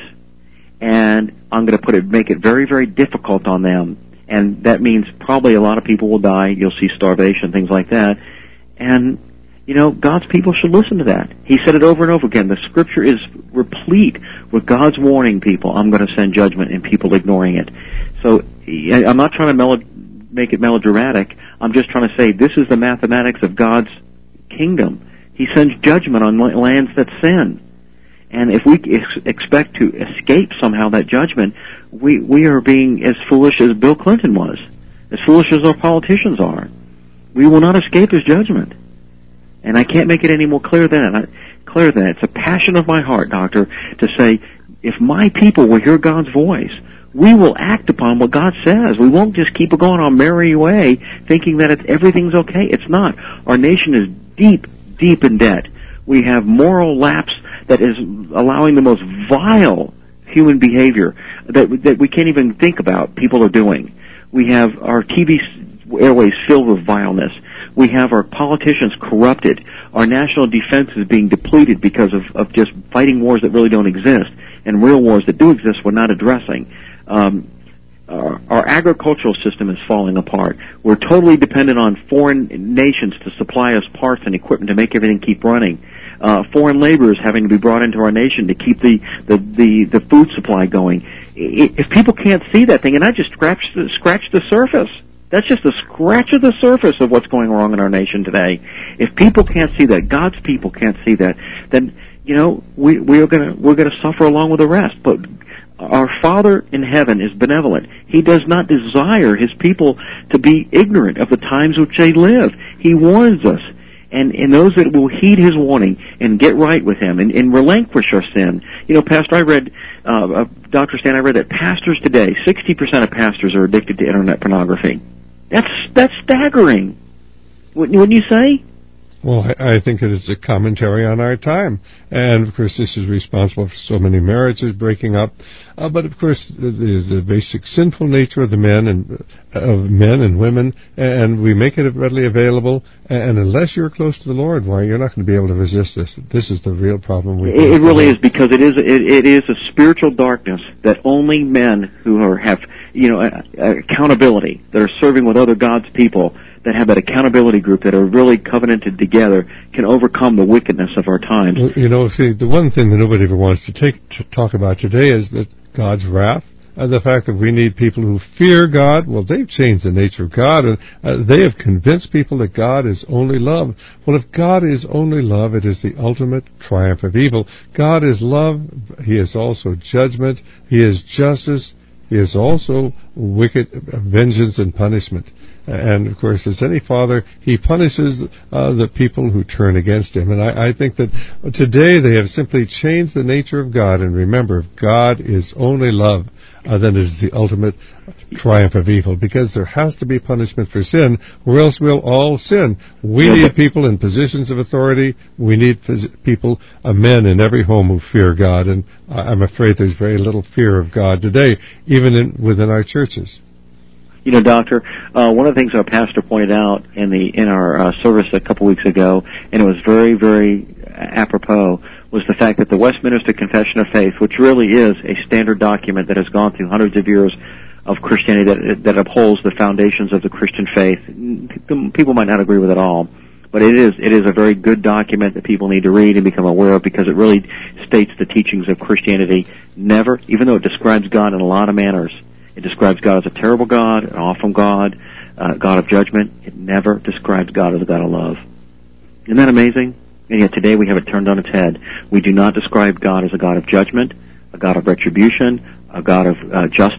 and I'm going to put it, make it very, very difficult on them. And that means probably a lot of people will die. You'll see starvation, things like that. And, you know, God's people should listen to that. He said it over and over again. The Scripture is replete with God's warning people, I'm going to send judgment, and people ignoring it. So I'm not trying to melo- make it melodramatic. I'm just trying to say this is the mathematics of God's kingdom. He sends judgment on lands that sin. And if we ex- expect to escape somehow that judgment, we, we are being as foolish as Bill Clinton was, as foolish as our politicians are. We will not escape his judgment. And I can't make it any more clear than that. Clear than that. It's a passion of my heart, Doctor, to say, if my people will hear God's voice, we will act upon what God says. We won't just keep going our merry way thinking that it's, everything's okay. It's not. Our nation is deep, deep in debt. We have moral lapse that is allowing the most vile human behavior that that we can't even think about people are doing. We have our T V airways filled with vileness. We have our politicians corrupted. Our national defense is being depleted because of, of just fighting wars that really don't exist, and real wars that do exist we're not addressing. Um, our, our agricultural system is falling apart. We're totally dependent on foreign nations to supply us parts and equipment to make everything keep running. Uh, foreign labor is having to be brought into our nation to keep the, the, the, the food supply going. If people can't see that thing, and I just scratched the, scratched the surface, that's just a scratch of the surface of what's going wrong in our nation today. If people can't see that, God's people can't see that, then, you know, we, we are gonna, we're gonna suffer along with the rest. But our Father in heaven is benevolent. He does not desire His people to be ignorant of the times which they live. He warns us. And, and those that will heed His warning and get right with Him and, and relinquish our sin. You know, Pastor, I read, uh, uh, Doctor Stan, I read that pastors today, sixty percent of pastors are addicted to internet pornography. That's, that's staggering. Wouldn't, wouldn't you say? Well, I, I think it is a commentary on our time. And, of course, this is responsible for so many marriages breaking up. Uh, but, of course, there's the basic sinful nature of the men and of men and women, and we make it readily available. And unless you're close to the Lord, why, you're not going to be able to resist this. This is the real problem. We it, it really is, because it is it, it is a spiritual darkness that only men who are, have, you know, a, a accountability, that are serving with other God's people, that have that accountability group, that are really covenanted together, can overcome the wickedness of our times. Well, you know, see, the one thing that nobody ever wants to take to talk about today is that God's wrath, and the fact that we need people who fear God. Well, they've changed the nature of God, and uh, they have convinced people that God is only love. Well, if God is only love, it is the ultimate triumph of evil. God is love. He is also judgment. He is justice. He is also wicked vengeance and punishment. And, of course, as any father, He punishes uh, the people who turn against Him. And I, I think that today they have simply changed the nature of God. And remember, if God is only love, uh, then it is the ultimate triumph of evil, because there has to be punishment for sin, or else we'll all sin. We yes. need people in positions of authority. We need phys- people, uh, men in every home who fear God. And I'm afraid there's very little fear of God today, even in, within our churches. You know, Doctor, uh, one of the things our pastor pointed out in the in our uh, service a couple weeks ago, and it was very, very apropos, was the fact that the Westminster Confession of Faith, which really is a standard document that has gone through hundreds of years of Christianity, that, that upholds the foundations of the Christian faith. People might not agree with it all, but it is it is a very good document that people need to read and become aware of, because it really states the teachings of Christianity. Never, even though it describes God in a lot of manners, it describes God as a terrible God, an awful God, uh, God of judgment. It never describes God as a God of love. Isn't that amazing? And yet today we have it turned on its head. We do not describe God as a God of judgment, a God of retribution, a God of uh, justice,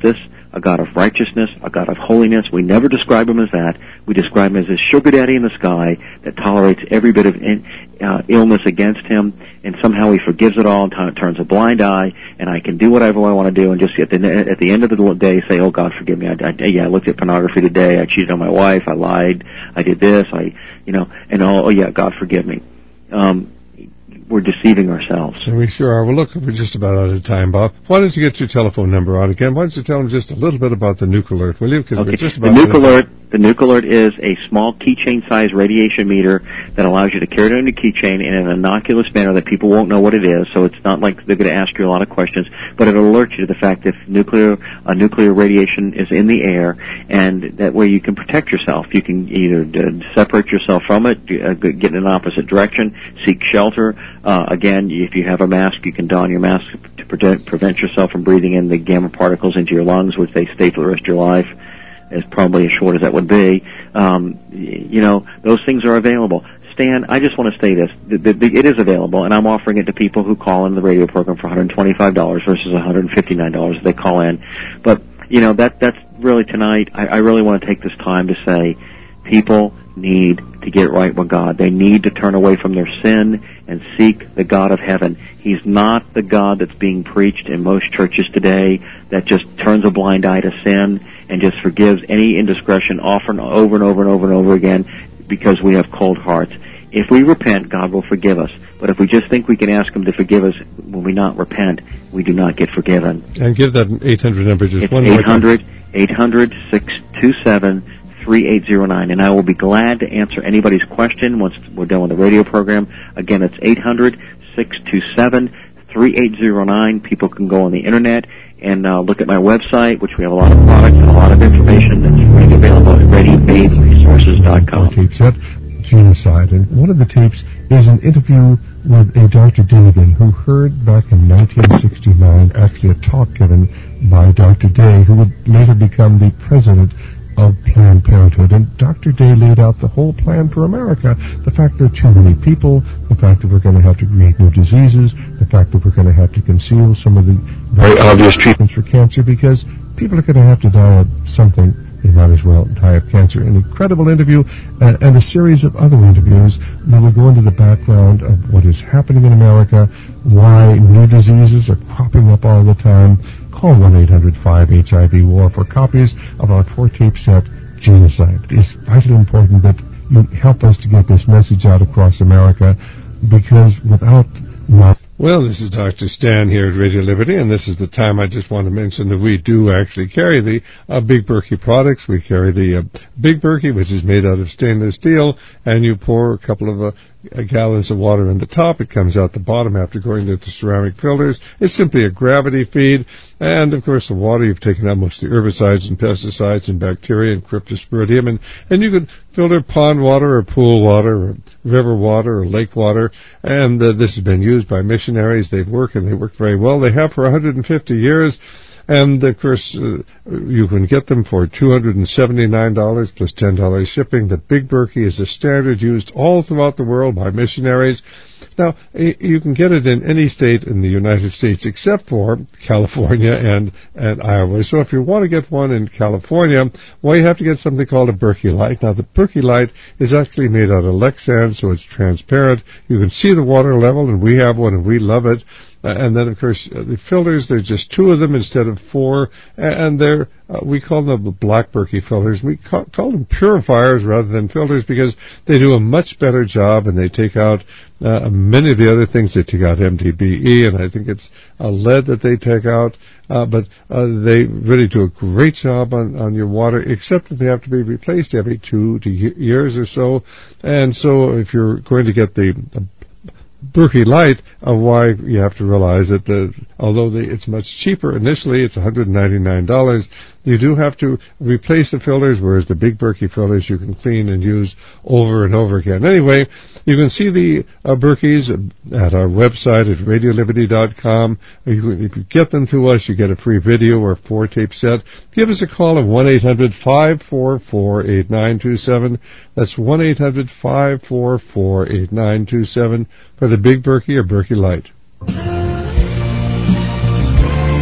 a God of righteousness, a God of holiness. We never describe him as that. We describe him as a sugar daddy in the sky that tolerates every bit of in, uh, illness against him, and somehow he forgives it all and t- turns a blind eye, and I can do whatever I want to do and just at the, at the end of the day say, oh, God, forgive me. I, I, yeah, I looked at pornography today. I cheated on my wife. I lied. I did this. I, you know, and oh, oh yeah, God, forgive me. Um, we're deceiving ourselves. And we sure are. Well, look, we're just about out of time, Bob. Why don't you get your telephone number out again? Why don't you tell them just a little bit about the Nuke Alert, will you? Because okay. we're just about the Nuke Alert. The Nuke Alert is a small keychain-sized radiation meter that allows you to carry it on your keychain in an innocuous manner that people won't know what it is. So it's not like they're going to ask you a lot of questions, but it'll alert you to the fact if nuclear uh, nuclear radiation is in the air, and that way you can protect yourself. You can either uh, separate yourself from it, uh, get in an opposite direction, seek shelter. Uh, again, if you have a mask, you can don your mask to prevent, prevent yourself from breathing in the gamma particles into your lungs, which they stay for the rest of your life. As probably as short as that would be. Um, you know, those things are available. Stan, I just want to say this. The, the, the, it is available, and I'm offering it to people who call in the radio program for one hundred twenty-five dollars versus one hundred fifty-nine dollars if they call in. But, you know, that that's really tonight. I, I really want to take this time to say people need to get right with God. They need to turn away from their sin and seek the God of heaven. He's not the God that's being preached in most churches today that just turns a blind eye to sin and just forgives any indiscretion often over and over and over and over again because we have cold hearts. If we repent, God will forgive us. But if we just think we can ask him to forgive us when we not repent, we do not get forgiven. And give that eight hundred number just it's one more time. eight hundred, six two seven, three eight zero nine. And I will be glad to answer anybody's question once we're done with the radio program. Again, it's eight hundred, six two seven, three eight zero nine. People can go on the Internet and uh, look at my website, which we have a lot of products and a lot of information that's readily available at ready made resources dot com. Tape set, Genocide, and one of the tapes is an interview with a Doctor Dinnigan who heard back in nineteen sixty-nine actually a talk given by Doctor Day, who would later become the president of Planned Parenthood. And Doctor Day laid out the whole plan for America. The fact there are too many people, the fact that we're going to have to create new diseases, the fact that we're going to have to conceal some of the very obvious treatments for cancer because people are going to have to die of something. They might as well die of cancer. An incredible interview uh, and a series of other interviews that will go into the background of what is happening in America, why new diseases are cropping up all the time. Call one eight hundred five H I V war for copies of our four-tape set, Genocide. It's vitally important that you help us to get this message out across America because without... Well, this is Doctor Stan here at Radio Liberty, and this is the time I just want to mention that we do actually carry the uh, Big Berkey products. We carry the uh, Big Berkey, which is made out of stainless steel, and you pour a couple of uh, gallons of water in the top. It comes out the bottom after going through the ceramic filters. It's simply a gravity feed, and, of course, the water, you've taken out most of the herbicides and pesticides and bacteria and cryptosporidium, and, and you can filter pond water or pool water or river water or lake water, and uh, this has been used by missionaries. They've worked, and they work very well. They have for one hundred fifty years, and, of course, uh, you can get them for two hundred seventy-nine dollars plus ten dollars shipping. The Big Berkey is a standard used all throughout the world by missionaries. Now, you can get it in any state in the United States except for California and, and Iowa. So if you want to get one in California, well, you have to get something called a Berkey Light. Now, the Berkey Light is actually made out of Lexan, so it's transparent. You can see the water level, and we have one, and we love it. Uh, and then, of course, uh, the filters, there's just two of them instead of four, and they're, uh, we call them the Black Berkey filters. We call, call them purifiers rather than filters because they do a much better job, and they take out uh, many of the other things. They take out M T B E, and I think it's uh, lead that they take out, uh, but uh, they really do a great job on, on your water, except that they have to be replaced every two to years or so. And so if you're going to get the, the Berkey Light, uh, why you have to realize that the, although the, it's much cheaper initially, it's one hundred ninety-nine dollars, you do have to replace the filters, whereas the Big Berkey filters you can clean and use over and over again. Anyway, you can see the uh, Berkeys at our website at radio liberty dot com. You, if you get them to us, you get a free video or a four-tape set. Give us a call at one eight hundred five four four eight nine two seven. That's one eight hundred five four four eight nine two seven for the Big Berkey or Berkey Light.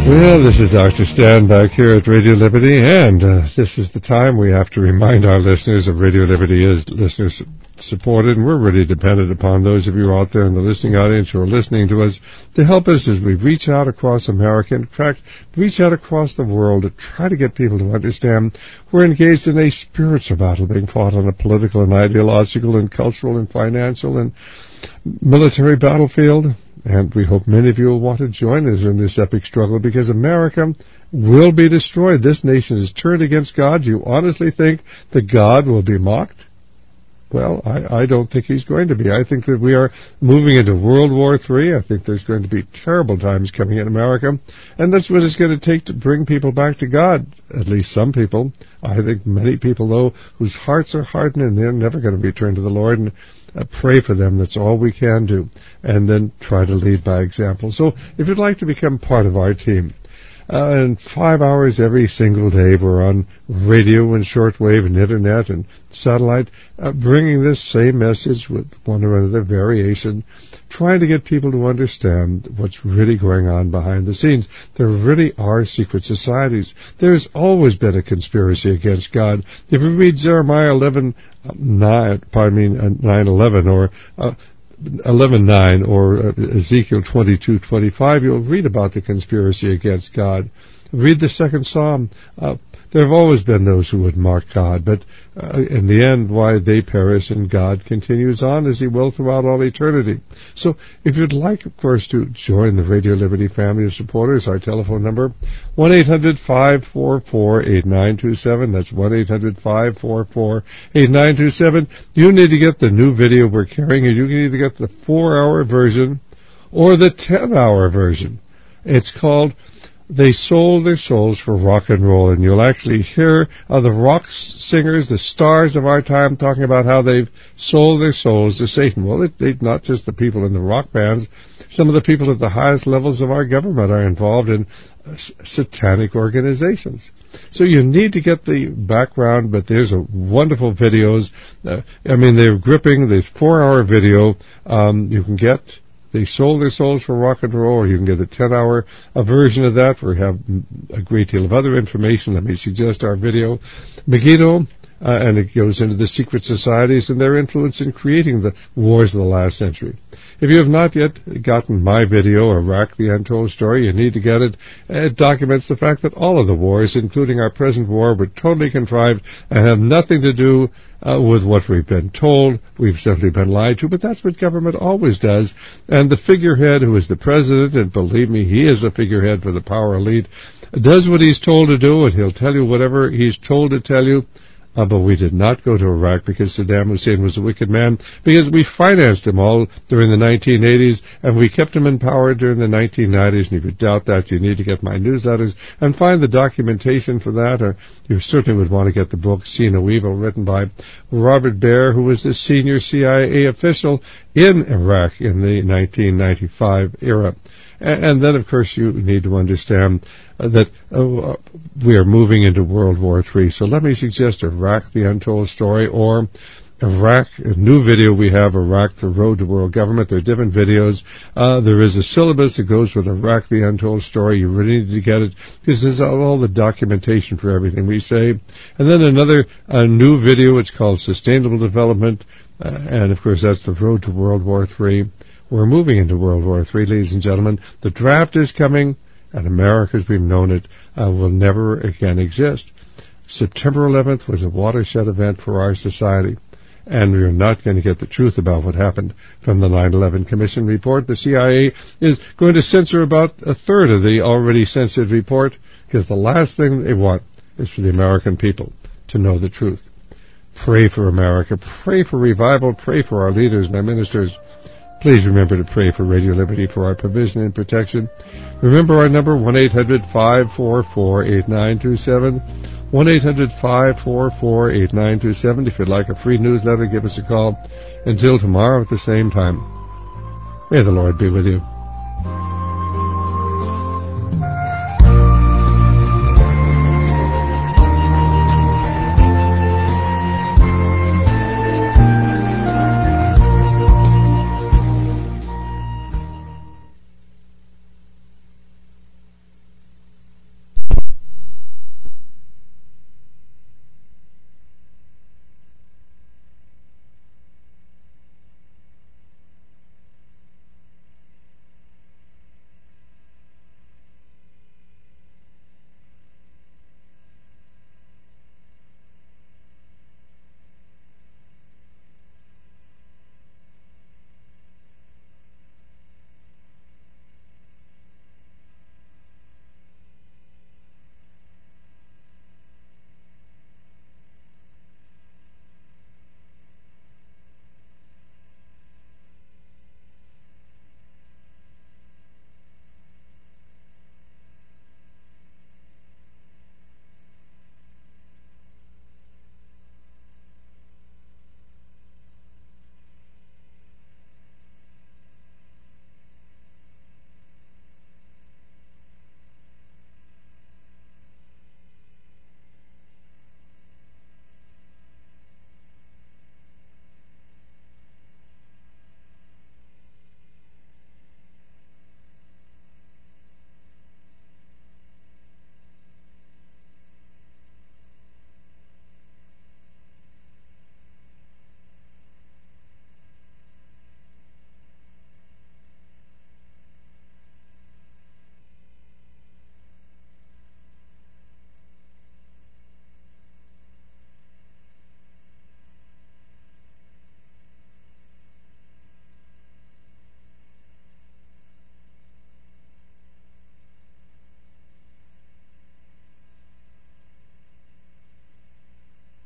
Well, this is Doctor Stan back here at Radio Liberty, and uh, this is the time we have to remind our listeners that Radio Liberty is listener-supported, and we're really dependent upon those of you out there in the listening audience who are listening to us to help us as we reach out across America, in fact, reach out across the world to try to get people to understand we're engaged in a spiritual battle being fought on a political and ideological and cultural and financial and military battlefield. And we hope many of you will want to join us in this epic struggle, because America will be destroyed. This nation is turned against God. Do you honestly think that God will be mocked? Well, I, I don't think he's going to be. I think that we are moving into World War Three. I think there's going to be terrible times coming in America. And that's what it's going to take to bring people back to God. At least some people. I think many people, though, whose hearts are hardened and they're never going to return to the Lord. And Uh, pray for them. That's all we can do. And then try to lead by example. So if you'd like to become part of our team, uh, in five hours every single day, we're on radio and shortwave and internet and satellite, uh, bringing this same message with one or another variation, trying to get people to understand what's really going on behind the scenes. There really are secret societies. There's always been a conspiracy against God. If you read Jeremiah eleven nine, pardon me, nine eleven, or uh, eleven nine, or uh, Ezekiel twenty-two twenty-five, you'll read about the conspiracy against God. Read the second Psalm. Uh, there have always been those who would mock God, but uh, in the end, why, they perish, and God continues on as he will throughout all eternity. So if you'd like, of course, to join the Radio Liberty family of supporters, our telephone number, one eight hundred five four four eight nine two seven. That's one eight hundred five four four eight nine two seven. You need to get the new video we're carrying, and you can either get the four-hour version or the ten-hour version. It's called They Sold Their Souls for Rock and Roll, and you'll actually hear uh, the rock singers, the stars of our time, talking about how they've sold their souls to Satan. Well, it, it, not just the people in the rock bands. Some of the people at the highest levels of our government are involved in uh, satanic organizations. So you need to get the background, but there's a wonderful videos. Uh, I mean, they're gripping. There's four-hour video um, you can get. They sold their souls for rock and roll, or you can get a ten-hour a version of that, where we have a great deal of other information. Let me suggest our video, Megiddo, uh, and it goes into the secret societies and their influence in creating the wars of the last century. If you have not yet gotten my video, Iraq, the Untold Story, you need to get it. It documents the fact that all of the wars, including our present war, were totally contrived and have nothing to do uh, with what we've been told. We've simply been lied to, but that's what government always does. And the figurehead, who is the president, and believe me, he is the figurehead for the power elite, does what he's told to do, and he'll tell you whatever he's told to tell you. Uh, but we did not go to Iraq because Saddam Hussein was a wicked man, because we financed him all during the nineteen eighties, and we kept him in power during the nineteen nineties, and if you doubt that, you need to get my newsletters and find the documentation for that, or you certainly would want to get the book, See No Evil, written by Robert Baer, who was the senior C I A official in Iraq in the nineteen ninety-five era. And then, of course, you need to understand uh, that uh, we are moving into World War Three. So let me suggest Iraq, the Untold Story, or Iraq, a new video we have, Iraq, the Road to World Government. There are different videos. Uh, there is a syllabus that goes with Iraq, the Untold Story. You really need to get it, because there's all the documentation for everything we say. And then another uh, new video, it's called Sustainable Development, uh, and, of course, that's the Road to World War Three. We're moving into World War Three, ladies and gentlemen. The draft is coming, and America, as we've known it, uh, will never again exist. September eleventh was a watershed event for our society, and we are not going to get the truth about what happened from the nine eleven Commission report. The C I A is going to censor about a third of the already censored report, because the last thing they want is for the American people to know the truth. Pray for America. Pray for revival. Pray for our leaders and our ministers. Please remember to pray for Radio Liberty for our provision and protection. Remember our number, one eight hundred five four four eight nine two seven, one eight hundred five four four eight nine two seven. If you'd like a free newsletter, give us a call. Until tomorrow at the same time, may the Lord be with you.